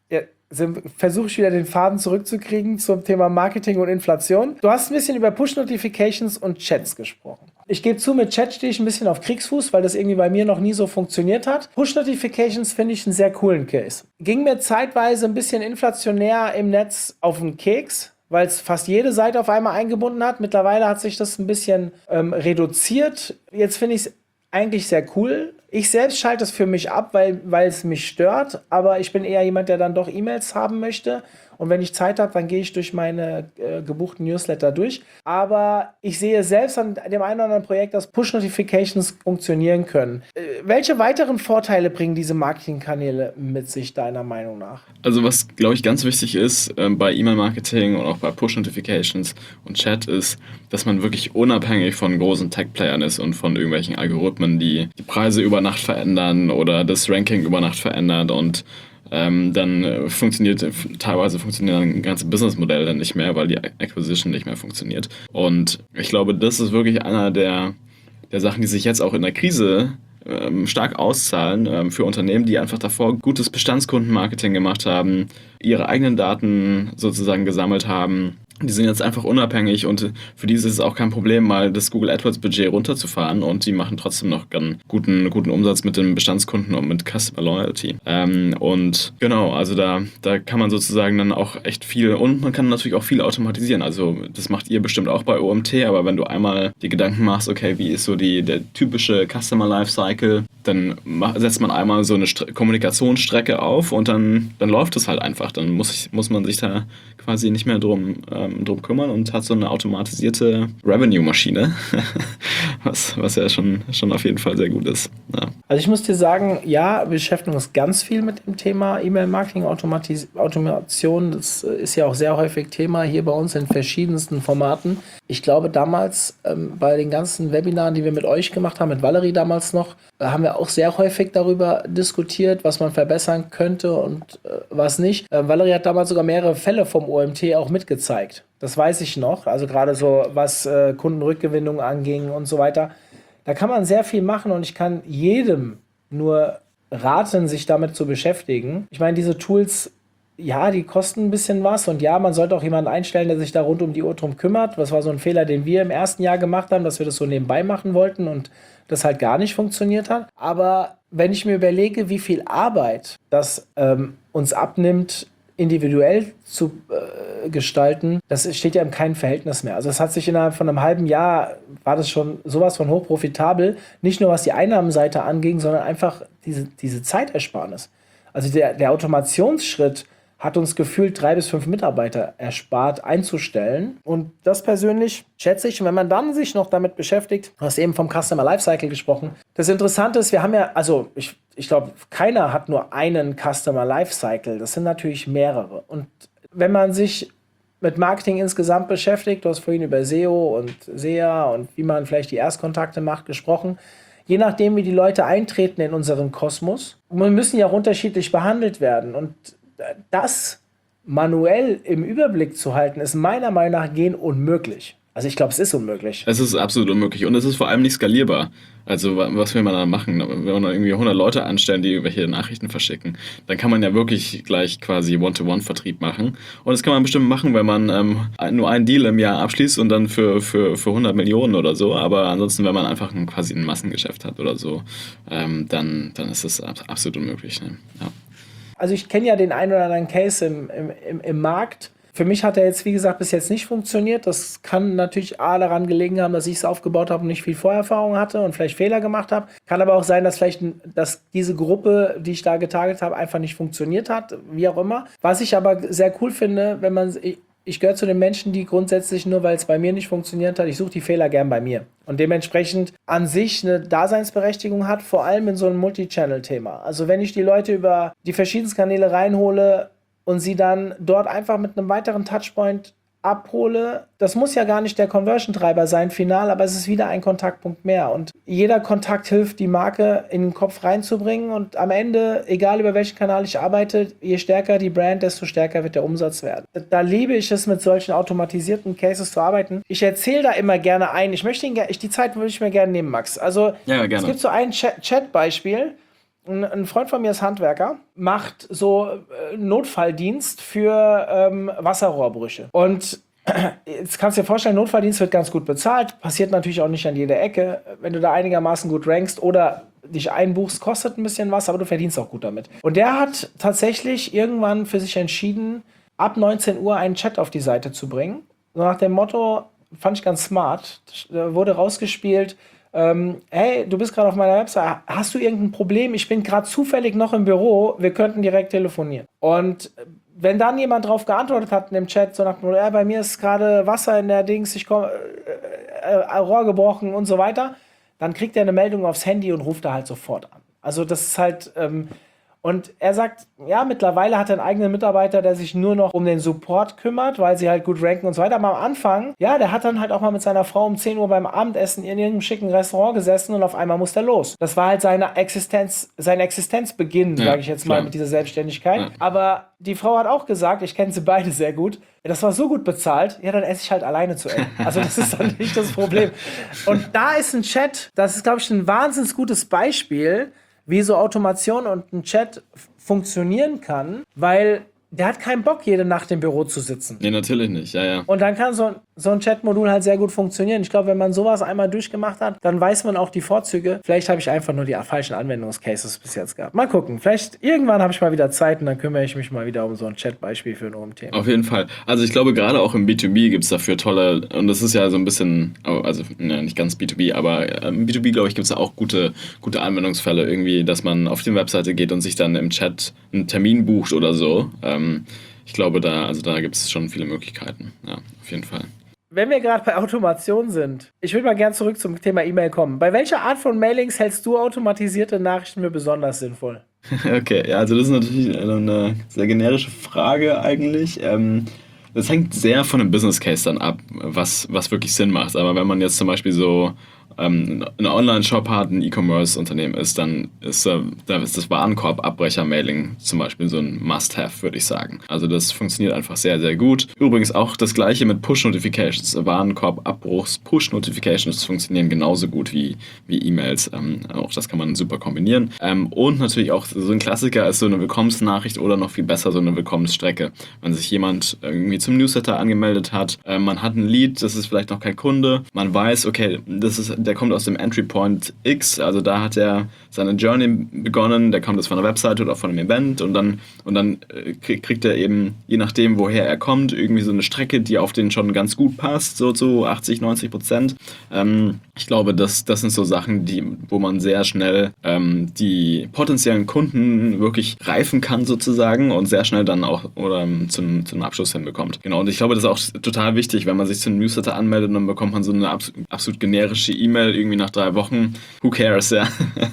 versuche ich wieder den Faden zurückzukriegen zum Thema Marketing und Inflation. Du hast ein bisschen über Push-Notifications und Chats gesprochen. Ich gebe zu, mit Chat stehe ich ein bisschen auf Kriegsfuß, weil das irgendwie bei mir noch nie so funktioniert hat. Push-Notifications finde ich einen sehr coolen Case. Ging mir zeitweise ein bisschen inflationär im Netz auf den Keks, weil es fast jede Seite auf einmal eingebunden hat. Mittlerweile hat sich das ein bisschen reduziert. Jetzt finde ich es eigentlich sehr cool. Ich selbst schalte es für mich ab, weil es mich stört. Aber ich bin eher jemand, der dann doch E-Mails haben möchte. Und wenn ich Zeit habe, dann gehe ich durch meine gebuchten Newsletter durch. Aber ich sehe selbst an dem einen oder anderen Projekt, dass Push-Notifications funktionieren können. Welche weiteren Vorteile bringen diese Marketingkanäle mit sich, deiner Meinung nach? Also was, glaube ich, ganz wichtig ist bei E-Mail-Marketing und auch bei Push-Notifications und Chat ist, dass man wirklich unabhängig von großen Tech-Playern ist und von irgendwelchen Algorithmen, die die Preise über Nacht verändern oder das Ranking über Nacht verändert und dann teilweise funktionieren ganze Businessmodelle dann nicht mehr, weil die Acquisition nicht mehr funktioniert. Und ich glaube, das ist wirklich einer der Sachen, die sich jetzt auch in der Krise stark auszahlen für Unternehmen, die einfach davor gutes Bestandskundenmarketing gemacht haben, ihre eigenen Daten sozusagen gesammelt haben. Die sind jetzt einfach unabhängig und für die ist es auch kein Problem, mal das Google AdWords Budget runterzufahren und die machen trotzdem noch einen guten Umsatz mit den Bestandskunden und mit Customer Loyalty. Und genau, also da kann man sozusagen dann auch echt viel und man kann natürlich auch viel automatisieren. Also das macht ihr bestimmt auch bei OMT, aber wenn du einmal die Gedanken machst, okay, wie ist so der typische Customer Lifecycle, dann setzt man einmal so eine Kommunikationsstrecke auf und dann läuft es halt einfach. Dann muss man sich da quasi nicht mehr drum kümmern und hat so eine automatisierte Revenue-Maschine, was ja schon auf jeden Fall sehr gut ist. Ja. Also ich muss dir sagen, ja, wir beschäftigen uns ganz viel mit dem Thema E-Mail-Marketing, Automation. Das ist ja auch sehr häufig Thema hier bei uns in verschiedensten Formaten. Ich glaube damals bei den ganzen Webinaren, die wir mit euch gemacht haben, mit Valerie damals noch, haben wir auch sehr häufig darüber diskutiert, was man verbessern könnte und was nicht. Valerie hat damals sogar mehrere Fälle vom OMT auch mitgezeigt. Das weiß ich noch. Also gerade so, was Kundenrückgewinnung anging und so weiter. Da kann man sehr viel machen und ich kann jedem nur raten, sich damit zu beschäftigen. Ich meine, diese Tools, ja, die kosten ein bisschen was und ja, man sollte auch jemanden einstellen, der sich da rund um die Uhr drum kümmert. Das war so ein Fehler, den wir im ersten Jahr gemacht haben, dass wir das so nebenbei machen wollten und das halt gar nicht funktioniert hat. Aber wenn ich mir überlege, wie viel Arbeit das uns abnimmt, individuell zu gestalten, das steht ja in keinem Verhältnis mehr. Also es hat sich innerhalb von einem halben Jahr, war das schon sowas von hochprofitabel, nicht nur was die Einnahmenseite anging, sondern einfach diese Zeitersparnis. Also der Automationsschritt hat uns gefühlt 3 bis 5 Mitarbeiter erspart, einzustellen. Und das persönlich schätze ich. Und wenn man dann sich noch damit beschäftigt, du hast eben vom Customer Lifecycle gesprochen. Das Interessante ist, wir haben ja, also ich glaube, keiner hat nur einen Customer Lifecycle. Das sind natürlich mehrere. Und wenn man sich mit Marketing insgesamt beschäftigt, du hast vorhin über SEO und SEA und wie man vielleicht die Erstkontakte macht, gesprochen. Je nachdem, wie die Leute eintreten in unseren Kosmos, müssen ja auch unterschiedlich behandelt werden. Und das manuell im Überblick zu halten, ist meiner Meinung nach unmöglich. Also ich glaube, es ist unmöglich. Es ist absolut unmöglich und es ist vor allem nicht skalierbar. Also was will man da machen? Wenn man da irgendwie 100 Leute anstellen, die irgendwelche Nachrichten verschicken, dann kann man ja wirklich gleich quasi One-to-One-Vertrieb machen. Und das kann man bestimmt machen, wenn man nur einen Deal im Jahr abschließt und dann für 100 Millionen oder so. Aber ansonsten, wenn man einfach quasi ein Massengeschäft hat oder so, dann ist das absolut unmöglich. Ne? Ja. Also ich kenne ja den einen oder anderen Case im Markt. Für mich hat er jetzt, wie gesagt, bis jetzt nicht funktioniert. Das kann natürlich daran gelegen haben, dass ich es aufgebaut habe und nicht viel Vorerfahrung hatte und vielleicht Fehler gemacht habe. Kann aber auch sein, dass diese Gruppe, die ich da getarget habe, einfach nicht funktioniert hat, wie auch immer. Was ich aber sehr cool finde, ich gehöre zu den Menschen, die grundsätzlich nur, weil es bei mir nicht funktioniert hat, ich suche die Fehler gern bei mir. Und dementsprechend an sich eine Daseinsberechtigung hat, vor allem in so einem Multi-Channel-Thema. Also wenn ich die Leute über die verschiedensten Kanäle reinhole und sie dann dort einfach mit einem weiteren Touchpoint abhole, das muss ja gar nicht der Conversion-Treiber sein, final, aber es ist wieder ein Kontaktpunkt mehr. Und jeder Kontakt hilft, die Marke in den Kopf reinzubringen. Und am Ende, egal über welchen Kanal ich arbeite, je stärker die Brand, desto stärker wird der Umsatz werden. Da liebe ich es, mit solchen automatisierten Cases zu arbeiten. Ich erzähle da immer gerne ein. Die Zeit würde ich mir gerne nehmen, Max. Also, ja, gerne. Es gibt so ein Chat-Beispiel. Ein Freund von mir ist Handwerker, macht so Notfalldienst für Wasserrohrbrüche. Und jetzt kannst du dir vorstellen, Notfalldienst wird ganz gut bezahlt, passiert natürlich auch nicht an jeder Ecke. Wenn du da einigermaßen gut rankst oder dich einbuchst, kostet ein bisschen was, aber du verdienst auch gut damit. Und der hat tatsächlich irgendwann für sich entschieden, ab 19 Uhr einen Chat auf die Seite zu bringen. So nach dem Motto, fand ich ganz smart, wurde rausgespielt, hey, du bist gerade auf meiner Website, hast du irgendein Problem? Ich bin gerade zufällig noch im Büro, wir könnten direkt telefonieren. Und wenn dann jemand drauf geantwortet hat in dem Chat, so nach dem Motto, bei mir ist gerade Wasser in der Dings, ich komme, Rohr gebrochen und so weiter, dann kriegt er eine Meldung aufs Handy und ruft da halt sofort an. Also das ist halt, und er sagt, ja, mittlerweile hat er einen eigenen Mitarbeiter, der sich nur noch um den Support kümmert, weil sie halt gut ranken und so weiter. Aber am Anfang, ja, der hat dann halt auch mal mit seiner Frau um 10 Uhr beim Abendessen in irgendeinem schicken Restaurant gesessen und auf einmal muss er los. Das war halt sein Existenzbeginn, sage ich jetzt mal, mit dieser Selbstständigkeit. Ja. Aber die Frau hat auch gesagt, ich kenne sie beide sehr gut, das war so gut bezahlt, ja, dann esse ich halt alleine zu Ende. Also das ist dann nicht das Problem. Und da ist ein Chat, das ist, glaube ich, ein wahnsinnig gutes Beispiel, wie so Automation und ein Chat funktionieren kann, weil der hat keinen Bock, jede Nacht im Büro zu sitzen. Nee, natürlich nicht, ja. Und dann kann so ein Chat-Modul halt sehr gut funktionieren. Ich glaube, wenn man sowas einmal durchgemacht hat, dann weiß man auch die Vorzüge. Vielleicht habe ich einfach nur die falschen Anwendungscases bis jetzt gehabt. Mal gucken. Vielleicht irgendwann habe ich mal wieder Zeit und dann kümmere ich mich mal wieder um so ein Chat-Beispiel für ein OMT. Auf jeden Fall. Also ich glaube, gerade auch im B2B gibt es dafür tolle, und das ist ja so ein bisschen, also nicht ganz B2B, aber im B2B, glaube ich, gibt es da auch gute Anwendungsfälle irgendwie, dass man auf die Webseite geht und sich dann im Chat einen Termin bucht oder so. Ich glaube, da gibt es schon viele Möglichkeiten. Ja, auf jeden Fall. Wenn wir gerade bei Automation sind, ich würde mal gern zurück zum Thema E-Mail kommen. Bei welcher Art von Mailings hältst du automatisierte Nachrichten für besonders sinnvoll? Okay, ja, also das ist natürlich eine sehr generische Frage eigentlich. Das hängt sehr von dem Business Case dann ab, was wirklich Sinn macht. Aber wenn man jetzt zum Beispiel so einen Online-Shop hat, ein E-Commerce-Unternehmen ist, dann ist das Warenkorb-Abbrecher-Mailing zum Beispiel so ein Must-Have, würde ich sagen. Also das funktioniert einfach sehr, sehr gut. Übrigens auch das gleiche mit Push-Notifications. Warenkorb-Abbruchs-Push-Notifications funktionieren genauso gut wie E-Mails. Auch das kann man super kombinieren. Und natürlich auch so ein Klassiker ist so eine Willkommensnachricht oder noch viel besser so eine Willkommensstrecke. Wenn sich jemand irgendwie zum Newsletter angemeldet hat, man hat ein Lead, das ist vielleicht noch kein Kunde, man weiß, okay, der kommt aus dem Entry Point X, also da hat er seine Journey begonnen, der kommt jetzt von einer Webseite oder von einem Event und dann kriegt er eben, je nachdem, woher er kommt, irgendwie so eine Strecke, die auf den schon ganz gut passt, so zu 80-90%. Ich glaube, das sind so Sachen, wo man sehr schnell die potenziellen Kunden wirklich reifen kann sozusagen und sehr schnell dann auch oder zum Abschluss hinbekommt. Genau, und ich glaube, das ist auch total wichtig, wenn man sich zu einem Newsletter anmeldet und dann bekommt man so eine absolut generische E-Mail irgendwie nach 3 Wochen. Who cares, ja.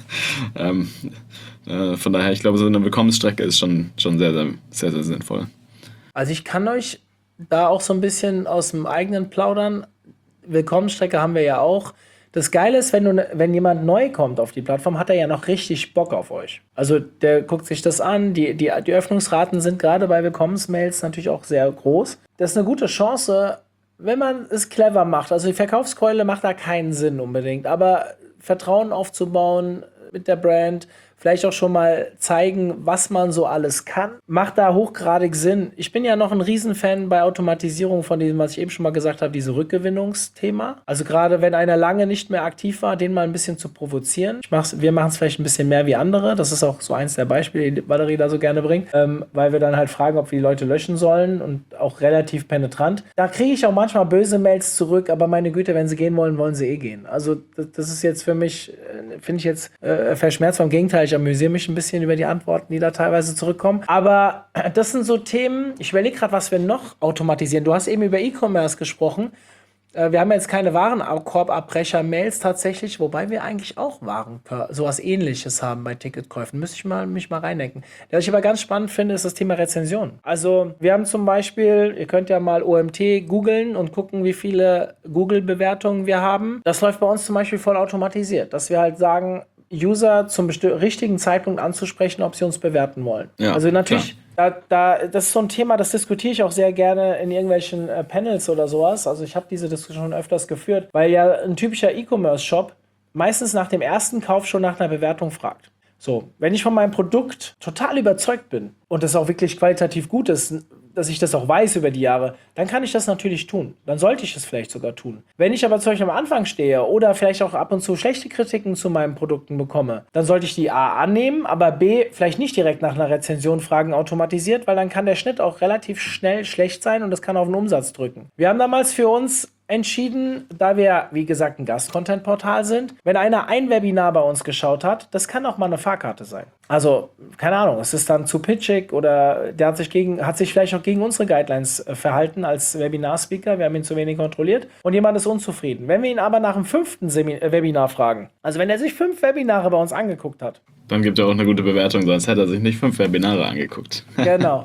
Von daher, ich glaube, so eine Willkommensstrecke ist schon sehr, sehr, sehr, sehr sinnvoll. Also ich kann euch da auch so ein bisschen aus dem eigenen plaudern. Willkommensstrecke haben wir ja auch. Das Geile ist, wenn jemand neu kommt auf die Plattform, hat er ja noch richtig Bock auf euch. Also der guckt sich das an, die Öffnungsraten sind gerade bei Willkommensmails natürlich auch sehr groß. Das ist eine gute Chance, wenn man es clever macht. Also die Verkaufskeule macht da keinen Sinn unbedingt, aber Vertrauen aufzubauen mit der Brand, vielleicht auch schon mal zeigen, was man so alles kann, macht da hochgradig Sinn. Ich bin ja noch ein Riesenfan bei Automatisierung von diesem, was ich eben schon mal gesagt habe, diese Rückgewinnungsthema. Also gerade wenn einer lange nicht mehr aktiv war, den mal ein bisschen zu provozieren. Wir machen es vielleicht ein bisschen mehr wie andere. Das ist auch so eins der Beispiele, die Valerie da so gerne bringt, weil wir dann halt fragen, ob wir die Leute löschen sollen und auch relativ penetrant. Da kriege ich auch manchmal böse Mails zurück, aber meine Güte, wenn sie gehen wollen, wollen sie eh gehen. Also das ist jetzt für mich, finde ich jetzt verschmerzbar. Im Gegenteil, ich amüsiere mich ein bisschen über die Antworten, die da teilweise zurückkommen. Aber das sind so Themen, ich überlege gerade, was wir noch automatisieren. Du hast eben über E-Commerce gesprochen. Wir haben jetzt keine Warenkorbabbrecher-Mails tatsächlich, wobei wir eigentlich auch sowas Ähnliches haben bei Ticketkäufen. Müsste ich mich mal reindenken. Was ich aber ganz spannend finde, ist das Thema Rezension. Also wir haben zum Beispiel, ihr könnt ja mal OMT googeln und gucken, wie viele Google-Bewertungen wir haben. Das läuft bei uns zum Beispiel voll automatisiert, dass wir halt sagen, User zum richtigen Zeitpunkt anzusprechen, ob sie uns bewerten wollen. Ja, also natürlich, das ist so ein Thema, das diskutiere ich auch sehr gerne in irgendwelchen Panels oder sowas. Also ich habe diese Diskussion öfters geführt, weil ja ein typischer E-Commerce-Shop meistens nach dem ersten Kauf schon nach einer Bewertung fragt. So, wenn ich von meinem Produkt total überzeugt bin und das auch wirklich qualitativ gut ist, dass ich das auch weiß über die Jahre, dann kann ich das natürlich tun. Dann sollte ich es vielleicht sogar tun. Wenn ich aber zum Beispiel am Anfang stehe oder vielleicht auch ab und zu schlechte Kritiken zu meinen Produkten bekomme, dann sollte ich die A annehmen, aber B vielleicht nicht direkt nach einer Rezension fragen automatisiert, weil dann kann der Schnitt auch relativ schnell schlecht sein und das kann auf den Umsatz drücken. Wir haben damals für uns entschieden, da wir, wie gesagt, ein Gast-Content-Portal sind, wenn einer ein Webinar bei uns geschaut hat, das kann auch mal eine Fahrkarte sein. Also, keine Ahnung, es ist dann zu pitchig oder der hat sich vielleicht auch gegen unsere Guidelines verhalten als Webinar-Speaker, wir haben ihn zu wenig kontrolliert und jemand ist unzufrieden. Wenn wir ihn aber nach dem 5. Webinar fragen, also wenn er sich 5 Webinare bei uns angeguckt hat, dann gibt er auch eine gute Bewertung, sonst hätte er sich nicht 5 Webinare angeguckt. Genau.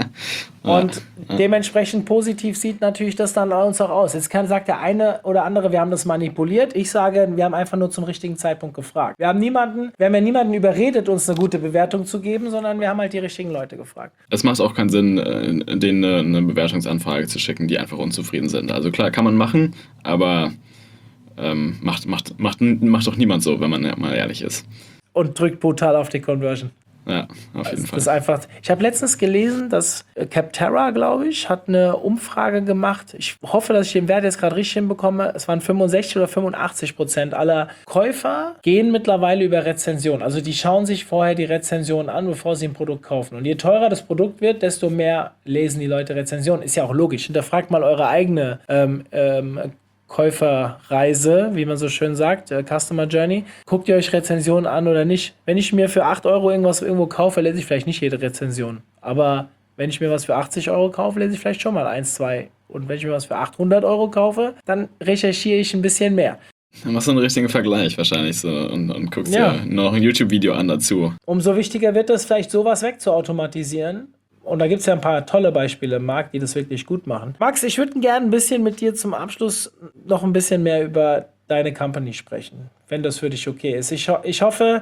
Und dementsprechend positiv sieht natürlich das dann bei uns auch aus. Jetzt sagt der eine oder andere, wir haben das manipuliert. Ich sage, wir haben einfach nur zum richtigen Zeitpunkt gefragt. Wir haben ja niemanden überredet, uns eine gute Bewertung zu geben, sondern wir haben halt die richtigen Leute gefragt. Es macht auch keinen Sinn, denen eine Bewertungsanfrage zu schicken, die einfach unzufrieden sind. Also klar, kann man machen, aber macht doch niemand so, wenn man mal ehrlich ist. Und drückt brutal auf die Conversion. Ja, auf jeden Fall. Das ist einfach, ich habe letztens gelesen, dass Capterra, glaube ich, hat eine Umfrage gemacht. Ich hoffe, dass ich den Wert jetzt gerade richtig hinbekomme. Es waren 65 oder 85% aller Käufer gehen mittlerweile über Rezension. Also die schauen sich vorher die Rezension an, bevor sie ein Produkt kaufen. Und je teurer das Produkt wird, desto mehr lesen die Leute Rezensionen. Ist ja auch logisch. Hinterfragt mal eure eigene Käuferreise, wie man so schön sagt, Customer Journey. Guckt ihr euch Rezensionen an oder nicht? Wenn ich mir für 8 Euro irgendwo kaufe, lese ich vielleicht nicht jede Rezension. Aber wenn ich mir was für 80 Euro kaufe, lese ich vielleicht schon mal 1, 2. Und wenn ich mir was für 800 Euro kaufe, dann recherchiere ich ein bisschen mehr. Dann machst du einen richtigen Vergleich wahrscheinlich so und guckst dir noch ein YouTube-Video an dazu. Umso wichtiger wird es vielleicht, sowas wegzuautomatisieren. Und da gibt es ja ein paar tolle Beispiele im Markt, die das wirklich gut machen. Max, ich würde gerne ein bisschen mit dir zum Abschluss noch ein bisschen mehr über deine Company sprechen, wenn das für dich okay ist. Ich hoffe,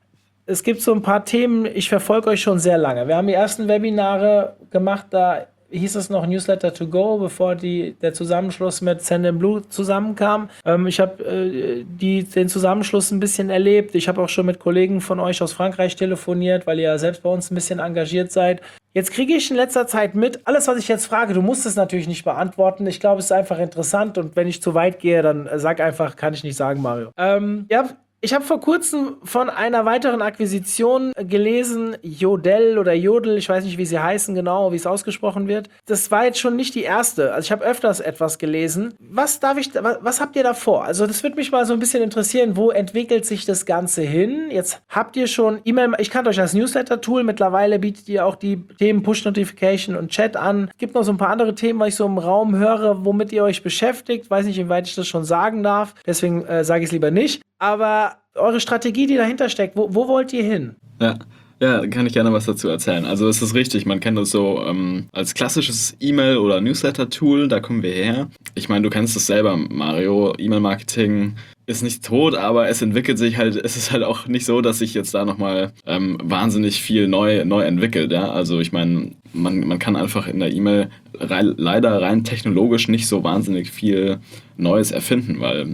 es gibt so ein paar Themen, ich verfolge euch schon sehr lange. Wir haben die ersten Webinare gemacht, da hieß es noch Newsletter to go, bevor der Zusammenschluss mit Sendinblue zusammenkam. Ich habe den Zusammenschluss ein bisschen erlebt. Ich habe auch schon mit Kollegen von euch aus Frankreich telefoniert, weil ihr ja selbst bei uns ein bisschen engagiert seid. Jetzt kriege ich in letzter Zeit mit, alles, was ich jetzt frage, du musst es natürlich nicht beantworten. Ich glaube, es ist einfach interessant und wenn ich zu weit gehe, dann sag einfach, kann ich nicht sagen, Mario. Ich habe vor kurzem von einer weiteren Akquisition gelesen, Yodel oder Jodel, ich weiß nicht, wie sie heißen genau, wie es ausgesprochen wird. Das war jetzt schon nicht die erste. Also ich habe öfters etwas gelesen. Was habt ihr da vor? Also das würde mich mal so ein bisschen interessieren, wo entwickelt sich das Ganze hin? Jetzt habt ihr schon E-Mail, ich kannte euch als Newsletter-Tool, mittlerweile bietet ihr auch die Themen Push-Notification und Chat an. Es gibt noch so ein paar andere Themen, was ich so im Raum höre, womit ihr euch beschäftigt. Weiß nicht, inwieweit ich das schon sagen darf, deswegen sage ich es lieber nicht. Aber eure Strategie, die dahinter steckt, wo wollt ihr hin? Ja, kann ich gerne was dazu erzählen. Also es ist richtig, man kennt das so als klassisches E-Mail- oder Newsletter-Tool, da kommen wir her. Ich meine, du kennst es selber, Mario, E-Mail-Marketing ist nicht tot, aber es entwickelt sich halt, es ist halt auch nicht so, dass sich jetzt da nochmal wahnsinnig viel neu entwickelt. Ja? Also ich meine, man kann einfach in der E-Mail leider rein technologisch nicht so wahnsinnig viel Neues erfinden, weil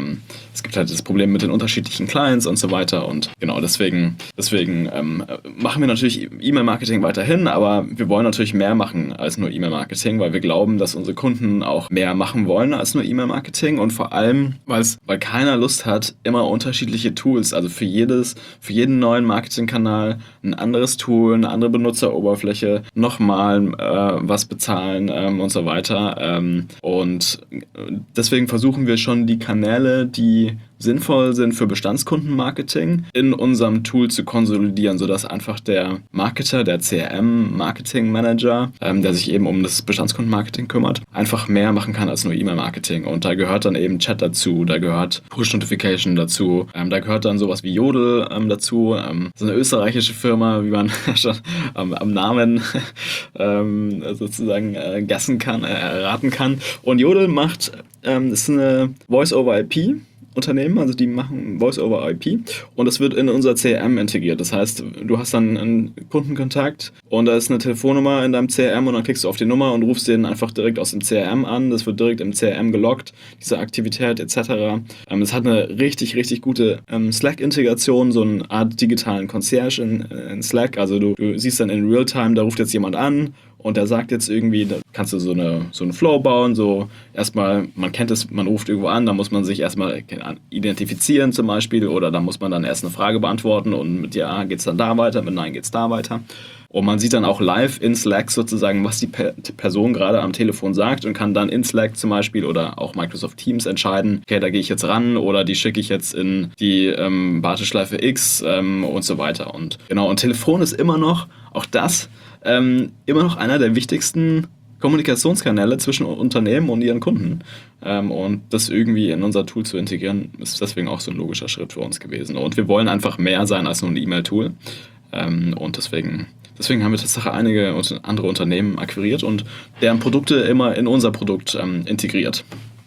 es gibt halt das Problem mit den unterschiedlichen Clients und so weiter und genau deswegen machen wir natürlich E-Mail-Marketing weiterhin, aber wir wollen natürlich mehr machen als nur E-Mail-Marketing, weil wir glauben, dass unsere Kunden auch mehr machen wollen als nur E-Mail-Marketing und vor allem, weil keiner Lust hat, immer unterschiedliche Tools, also für jeden neuen Marketingkanal ein anderes Tool, eine andere Benutzeroberfläche, nochmal was bezahlen und so weiter und deswegen versuchen wir schon die Kanäle, die sinnvoll sind für Bestandskundenmarketing, in unserem Tool zu konsolidieren, sodass einfach der Marketer, der CRM-Marketing-Manager, der sich eben um das Bestandskundenmarketing kümmert, einfach mehr machen kann als nur E-Mail-Marketing. Und da gehört dann eben Chat dazu, da gehört Push-Notification dazu, da gehört dann sowas wie Jodel dazu. Das ist eine österreichische Firma, wie man schon am Namen sozusagen erraten kann. Und Jodel macht, ist eine Voice-over-IP Unternehmen, also die machen Voice-over-IP und das wird in unser CRM integriert. Das heißt, du hast dann einen Kundenkontakt und da ist eine Telefonnummer in deinem CRM und dann klickst du auf die Nummer und rufst den einfach direkt aus dem CRM an. Das wird direkt im CRM geloggt, diese Aktivität etc. Es hat eine richtig, richtig gute Slack-Integration, so eine Art digitalen Concierge in Slack. Also du siehst dann in Realtime, da ruft jetzt jemand an und der sagt jetzt irgendwie, da kannst du so einen Flow bauen, so erstmal, man kennt es, man ruft irgendwo an, da muss man sich erstmal identifizieren zum Beispiel oder da muss man dann erst eine Frage beantworten und mit Ja geht's dann da weiter, mit Nein geht's da weiter. Und man sieht dann auch live in Slack sozusagen, was die Person gerade am Telefon sagt und kann dann in Slack zum Beispiel oder auch Microsoft Teams entscheiden, okay, da gehe ich jetzt ran oder die schicke ich jetzt in die Warteschleife X und so weiter. Und genau, und Telefon ist immer noch, auch das, immer noch einer der wichtigsten Kommunikationskanäle zwischen Unternehmen und ihren Kunden. Und das irgendwie in unser Tool zu integrieren, ist deswegen auch so ein logischer Schritt für uns gewesen. Und wir wollen einfach mehr sein als nur ein E-Mail-Tool. Und deswegen haben wir tatsächlich einige andere Unternehmen akquiriert und deren Produkte immer in unser Produkt integriert.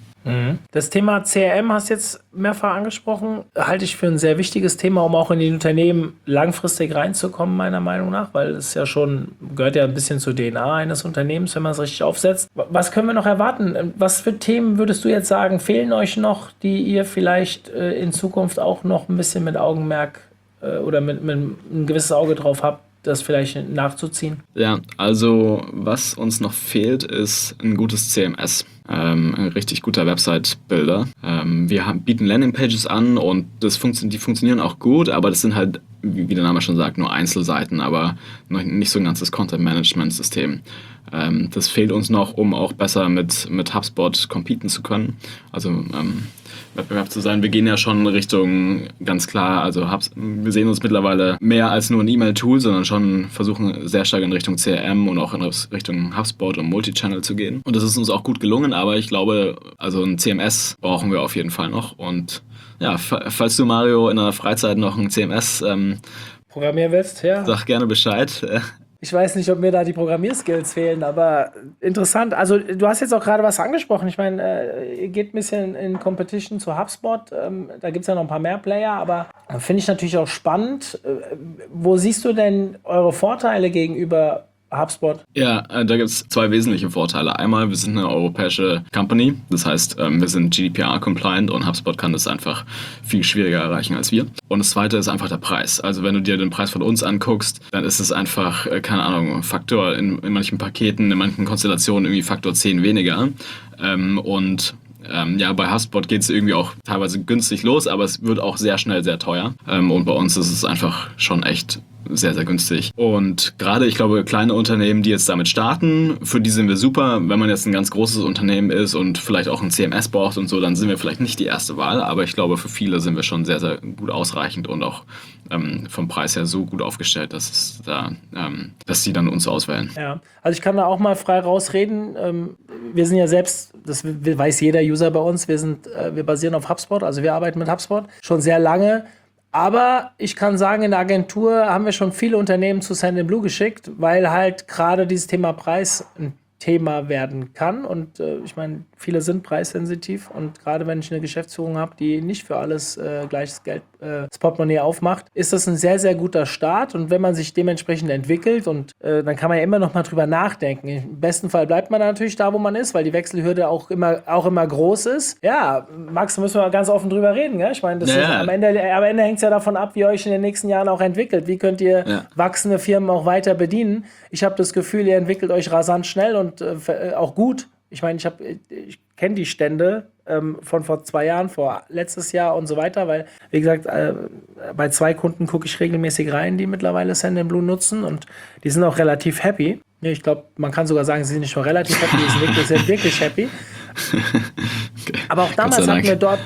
Das Thema CRM hast du jetzt mehrfach angesprochen, halte ich für ein sehr wichtiges Thema, um auch in die Unternehmen langfristig reinzukommen, meiner Meinung nach, weil es ja schon, gehört ja ein bisschen zur DNA eines Unternehmens, wenn man es richtig aufsetzt. Was können wir noch erwarten? Was für Themen würdest du jetzt sagen, fehlen euch noch, die ihr vielleicht in Zukunft auch noch ein bisschen mit Augenmerk oder mit ein gewisses Auge drauf habt, das vielleicht nachzuziehen? Ja, also was uns noch fehlt, ist ein gutes CMS. Ein richtig guter Website-Builder. Wir bieten Landingpages an und die funktionieren auch gut, aber das sind halt, wie der Name schon sagt, nur Einzelseiten, aber noch nicht so ein ganzes Content-Management-System. Das fehlt uns noch, um auch besser mit HubSpot competen zu können. Also Wettbewerb zu sein. Wir gehen ja schon Richtung, ganz klar, also wir sehen uns mittlerweile mehr als nur ein E-Mail-Tool, sondern schon versuchen sehr stark in Richtung CRM und auch in Richtung HubSpot und Multichannel zu gehen. Und das ist uns auch gut gelungen, aber ich glaube, also ein CMS brauchen wir auf jeden Fall noch. Und ja, falls du, Mario, in deiner Freizeit noch ein CMS programmieren willst, ja. Sag gerne Bescheid. Ich weiß nicht, ob mir da die Programmierskills fehlen, aber interessant. Also du hast jetzt auch gerade was angesprochen. Ich meine, ihr geht ein bisschen in Competition zu HubSpot. Da gibt es ja noch ein paar mehr Player, aber finde ich natürlich auch spannend. Wo siehst du denn eure Vorteile gegenüber HubSpot? Ja, da gibt es zwei wesentliche Vorteile. Einmal, wir sind eine europäische Company, das heißt, wir sind GDPR-compliant und HubSpot kann das einfach viel schwieriger erreichen als wir. Und das zweite ist einfach der Preis. Also wenn du dir den Preis von uns anguckst, dann ist es einfach, keine Ahnung, Faktor in manchen Paketen, in manchen Konstellationen irgendwie Faktor 10 weniger. Bei HubSpot geht es irgendwie auch teilweise günstig los, aber es wird auch sehr schnell sehr teuer. Und bei uns ist es einfach schon echt sehr, sehr günstig. Und gerade, ich glaube, kleine Unternehmen, die jetzt damit starten, für die sind wir super. Wenn man jetzt ein ganz großes Unternehmen ist und vielleicht auch ein CMS braucht und so, dann sind wir vielleicht nicht die erste Wahl. Aber ich glaube, für viele sind wir schon sehr, sehr gut ausreichend und auch vom Preis her so gut aufgestellt, dass sie dann uns auswählen. Ja, also ich kann da auch mal frei rausreden. Wir sind ja selbst, das weiß jeder User bei uns, wir basieren auf HubSpot, also wir arbeiten mit HubSpot schon sehr lange. Aber ich kann sagen, in der Agentur haben wir schon viele Unternehmen zu Sendinblue geschickt, weil halt gerade dieses Thema Preis ein Thema werden kann. Und ich meine, viele sind preissensitiv. Und gerade wenn ich eine Geschäftsführung habe, die nicht für alles gleiches Geld, das Portemonnaie aufmacht, ist das ein sehr, sehr guter Start. Und wenn man sich dementsprechend entwickelt, und dann kann man ja immer noch mal drüber nachdenken. Im besten Fall bleibt man natürlich da, wo man ist, weil die Wechselhürde auch immer groß ist. Ja, Max, da müssen wir ganz offen drüber reden. Gell? Ich meine, am Ende hängt es ja davon ab, wie ihr euch in den nächsten Jahren auch entwickelt. Wie könnt ihr wachsende Firmen auch weiter bedienen? Ich habe das Gefühl, ihr entwickelt euch rasant schnell und auch gut. Ich meine, ich kenne die Stände von vor 2 Jahren, vor letztes Jahr und so weiter, weil, wie gesagt, bei 2 Kunden gucke ich regelmäßig rein, die mittlerweile Sendinblue nutzen, und die sind auch relativ happy. Ich glaube, man kann sogar sagen, sie sind nicht nur relativ happy, sie sind wirklich happy. Okay. Aber auch damals hatten wir dort,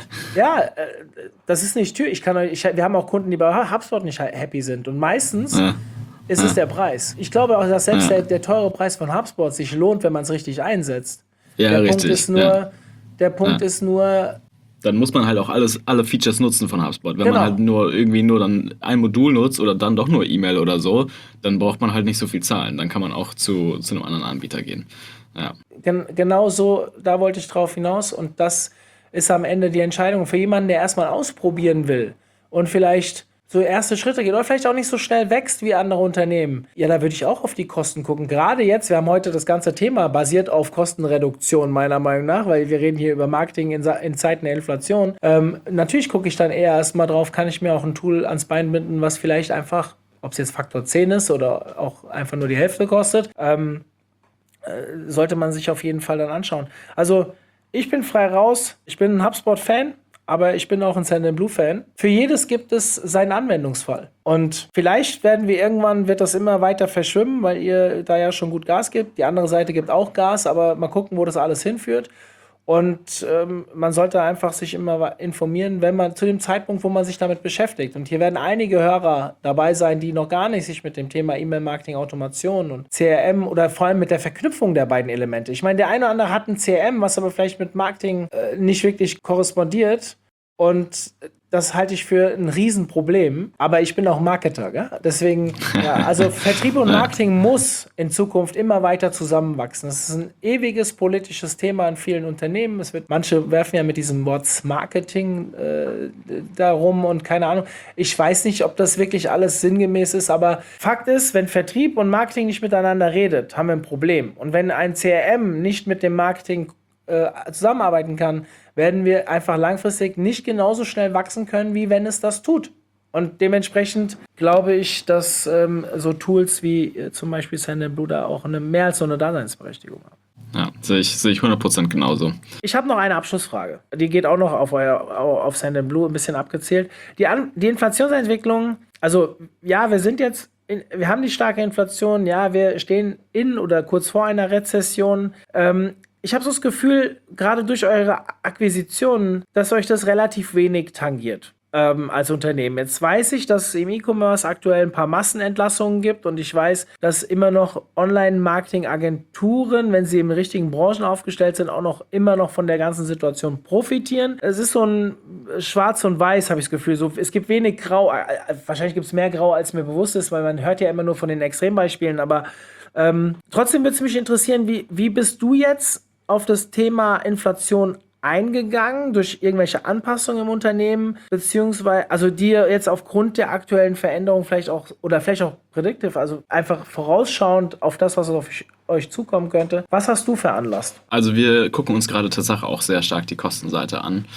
das ist nicht Tür. Wir haben auch Kunden, die bei HubSpot nicht happy sind, und meistens ist es der Preis. Ich glaube auch, dass selbst der teure Preis von HubSpot sich lohnt, wenn man es richtig einsetzt. Ja, der richtig. Der Punkt ist nur, dann muss man halt auch alle Features nutzen von HubSpot. Wenn man halt nur dann ein Modul nutzt oder dann doch nur E-Mail oder so, dann braucht man halt nicht so viel zahlen. Dann kann man auch zu einem anderen Anbieter gehen. Ja. Genau so, da wollte ich drauf hinaus, und das ist am Ende die Entscheidung für jemanden, der erstmal ausprobieren will und vielleicht so erste Schritte geht oder vielleicht auch nicht so schnell wächst wie andere Unternehmen. Ja, da würde ich auch auf die Kosten gucken. Gerade jetzt, wir haben heute das ganze Thema basiert auf Kostenreduktion, meiner Meinung nach, weil wir reden hier über Marketing in Zeiten der Inflation. Natürlich gucke ich dann eher erstmal drauf, kann ich mir auch ein Tool ans Bein binden, was vielleicht einfach, ob es jetzt Faktor 10 ist oder auch einfach nur die Hälfte kostet, sollte man sich auf jeden Fall dann anschauen. Also, ich bin frei raus, ich bin ein HubSpot-Fan, aber ich bin auch ein Sendinblue-Fan. Für jedes gibt es seinen Anwendungsfall. Und vielleicht wird das immer weiter verschwimmen, weil ihr da ja schon gut Gas gebt. Die andere Seite gibt auch Gas, aber mal gucken, wo das alles hinführt. Und man sollte einfach sich immer informieren, wenn man zu dem Zeitpunkt, wo man sich damit beschäftigt. Und hier werden einige Hörer dabei sein, die noch gar nicht sich mit dem Thema E-Mail-Marketing, Automation und CRM oder vor allem mit der Verknüpfung der beiden Elemente. Ich meine, der eine oder andere hat ein CRM, was aber vielleicht mit Marketing nicht wirklich korrespondiert. Und das halte ich für ein Riesenproblem. Aber ich bin auch Marketer, gell? Deswegen, also Vertrieb und Marketing muss in Zukunft immer weiter zusammenwachsen. Das ist ein ewiges politisches Thema in vielen Unternehmen. Manche werfen ja mit diesem Wort Marketing darum und keine Ahnung. Ich weiß nicht, ob das wirklich alles sinngemäß ist, aber Fakt ist, wenn Vertrieb und Marketing nicht miteinander redet, haben wir ein Problem. Und wenn ein CRM nicht mit dem Marketing zusammenarbeiten kann, werden wir einfach langfristig nicht genauso schnell wachsen können, wie wenn es das tut. Und dementsprechend glaube ich, dass so Tools wie zum Beispiel Sendinblue da auch mehr als so eine Daseinsberechtigung haben. Ja, sehe ich 100% genauso. Ich habe noch eine Abschlussfrage. Die geht auch noch auf Sendinblue, ein bisschen abgezählt. Die Inflationsentwicklung, also ja, wir haben die starke Inflation, ja, wir stehen in oder kurz vor einer Rezession. Ich habe so das Gefühl, gerade durch eure Akquisitionen, dass euch das relativ wenig tangiert. als Unternehmen. Jetzt weiß ich, dass es im E-Commerce aktuell ein paar Massenentlassungen gibt und ich weiß, dass immer noch Online-Marketing-Agenturen, wenn sie in richtigen Branchen aufgestellt sind, auch noch immer noch von der ganzen Situation profitieren. Es ist so ein Schwarz und Weiß, habe ich das Gefühl. So, es gibt wenig Grau, wahrscheinlich gibt es mehr Grau, als mir bewusst ist, weil man hört ja immer nur von den Extrembeispielen, aber trotzdem würde es mich interessieren, wie bist du jetzt auf das Thema Inflation eingegangen durch irgendwelche Anpassungen im Unternehmen, beziehungsweise, also dir jetzt aufgrund der aktuellen Veränderung vielleicht auch predictive, also einfach vorausschauend auf das, was auf euch zukommen könnte. Was hast du veranlasst? Also wir gucken uns gerade tatsächlich auch sehr stark die Kostenseite an.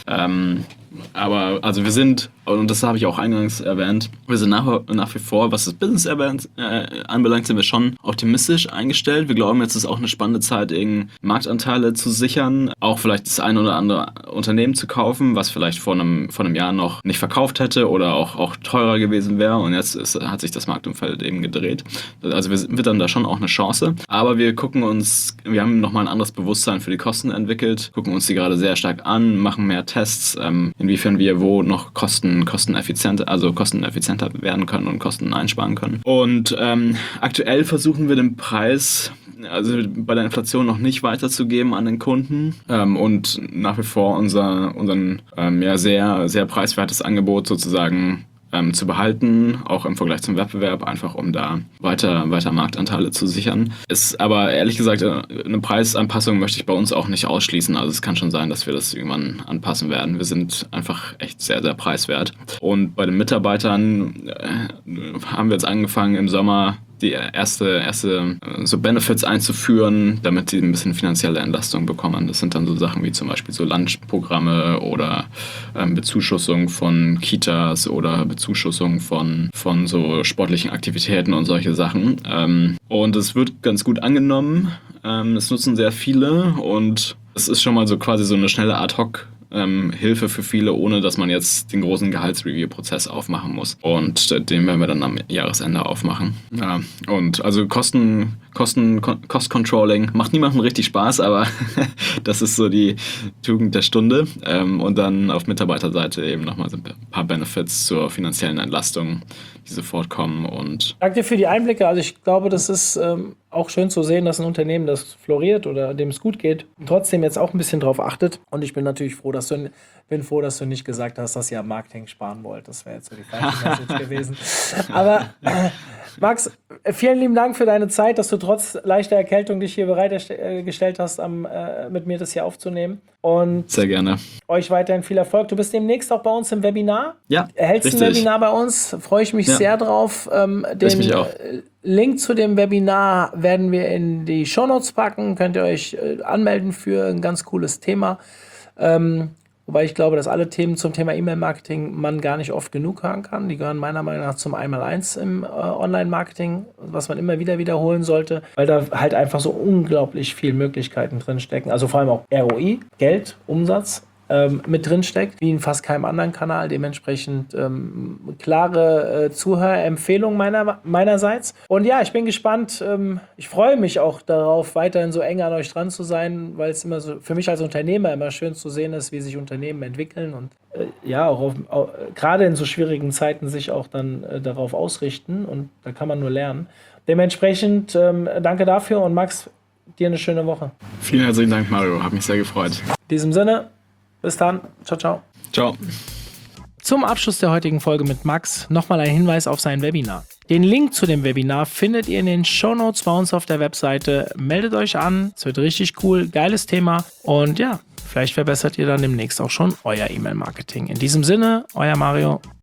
Aber also wir sind, und das habe ich auch eingangs erwähnt, wir sind nach wie vor, was das Business anbelangt, sind wir schon optimistisch eingestellt. Wir glauben, jetzt ist auch eine spannende Zeit, Marktanteile zu sichern, auch vielleicht das ein oder andere Unternehmen zu kaufen, was vielleicht vor einem Jahr noch nicht verkauft hätte oder auch teurer gewesen wäre. Und jetzt hat sich das Marktumfeld eben gedreht. Also wir dann da schon auch eine Chance. Aber wir haben nochmal ein anderes Bewusstsein für die Kosten entwickelt, gucken uns die gerade sehr stark an, machen mehr Tests, inwiefern wir wo noch kosteneffizienter werden können und Kosten einsparen können. Und aktuell versuchen wir den Preis, also bei der Inflation, noch nicht weiterzugeben an den Kunden und nach wie vor unser sehr, sehr preiswertes Angebot sozusagen zu behalten, auch im Vergleich zum Wettbewerb, einfach um da weiter Marktanteile zu sichern. Ist aber ehrlich gesagt, eine Preisanpassung möchte ich bei uns auch nicht ausschließen. Also es kann schon sein, dass wir das irgendwann anpassen werden. Wir sind einfach echt sehr, sehr preiswert. Und bei den Mitarbeitern haben wir jetzt angefangen im Sommer die erste so Benefits einzuführen, damit sie ein bisschen finanzielle Entlastung bekommen. Das sind dann so Sachen wie zum Beispiel so Lunchprogramme oder Bezuschussung von Kitas oder Bezuschussung von so sportlichen Aktivitäten und solche Sachen. Und es wird ganz gut angenommen. Es nutzen sehr viele und es ist schon mal so quasi so eine schnelle Ad-Hoc Hilfe für viele, ohne dass man jetzt den großen Gehaltsreview-Prozess aufmachen muss. Und den werden wir dann am Jahresende aufmachen. Ja, und also Cost-Controlling macht niemandem richtig Spaß, aber das ist so die Tugend der Stunde. Und dann auf Mitarbeiterseite eben nochmal so ein paar Benefits zur finanziellen Entlastung, die sofort kommen. Und danke dir für die Einblicke. Also ich glaube, das ist auch schön zu sehen, dass ein Unternehmen, das floriert oder dem es gut geht, trotzdem jetzt auch ein bisschen drauf achtet. Und ich bin natürlich froh, dass du nicht gesagt hast, dass ihr am Marketing sparen wollt. Das wäre jetzt so die falsche Message gewesen. Aber Max, vielen lieben Dank für deine Zeit, dass du trotz leichter Erkältung dich hier bereitgestellt hast, mit mir das hier aufzunehmen. Und sehr gerne. Euch weiterhin viel Erfolg. Du bist demnächst auch bei uns im Webinar. Ja, erhältst richtig. ein Webinar bei uns. Freue ich mich sehr drauf. Ich mich auch. Link zu dem Webinar werden wir in die Shownotes packen. Könnt ihr euch anmelden für ein ganz cooles Thema. Wobei ich glaube, dass alle Themen zum Thema E-Mail-Marketing man gar nicht oft genug hören kann. Die gehören meiner Meinung nach zum Einmaleins im Online-Marketing, was man immer wieder wiederholen sollte, weil da halt einfach so unglaublich viele Möglichkeiten drinstecken. Also vor allem auch ROI, Geld, Umsatz, mit drin steckt, wie in fast keinem anderen Kanal. Dementsprechend klare Zuhörempfehlung meinerseits. Und ja, ich bin gespannt. Ich freue mich auch darauf, weiterhin so eng an euch dran zu sein, weil es immer so für mich als Unternehmer immer schön zu sehen ist, wie sich Unternehmen entwickeln und auch gerade in so schwierigen Zeiten sich auch dann darauf ausrichten. Und da kann man nur lernen. Dementsprechend danke dafür und Max, dir eine schöne Woche. Vielen herzlichen Dank, Mario. Hat mich sehr gefreut. In diesem Sinne, bis dann. Ciao, ciao. Ciao. Zum Abschluss der heutigen Folge mit Max nochmal ein Hinweis auf sein Webinar. Den Link zu dem Webinar findet ihr in den Shownotes bei uns auf der Webseite. Meldet euch an, es wird richtig cool, geiles Thema und ja, vielleicht verbessert ihr dann demnächst auch schon euer E-Mail-Marketing. In diesem Sinne, euer Mario.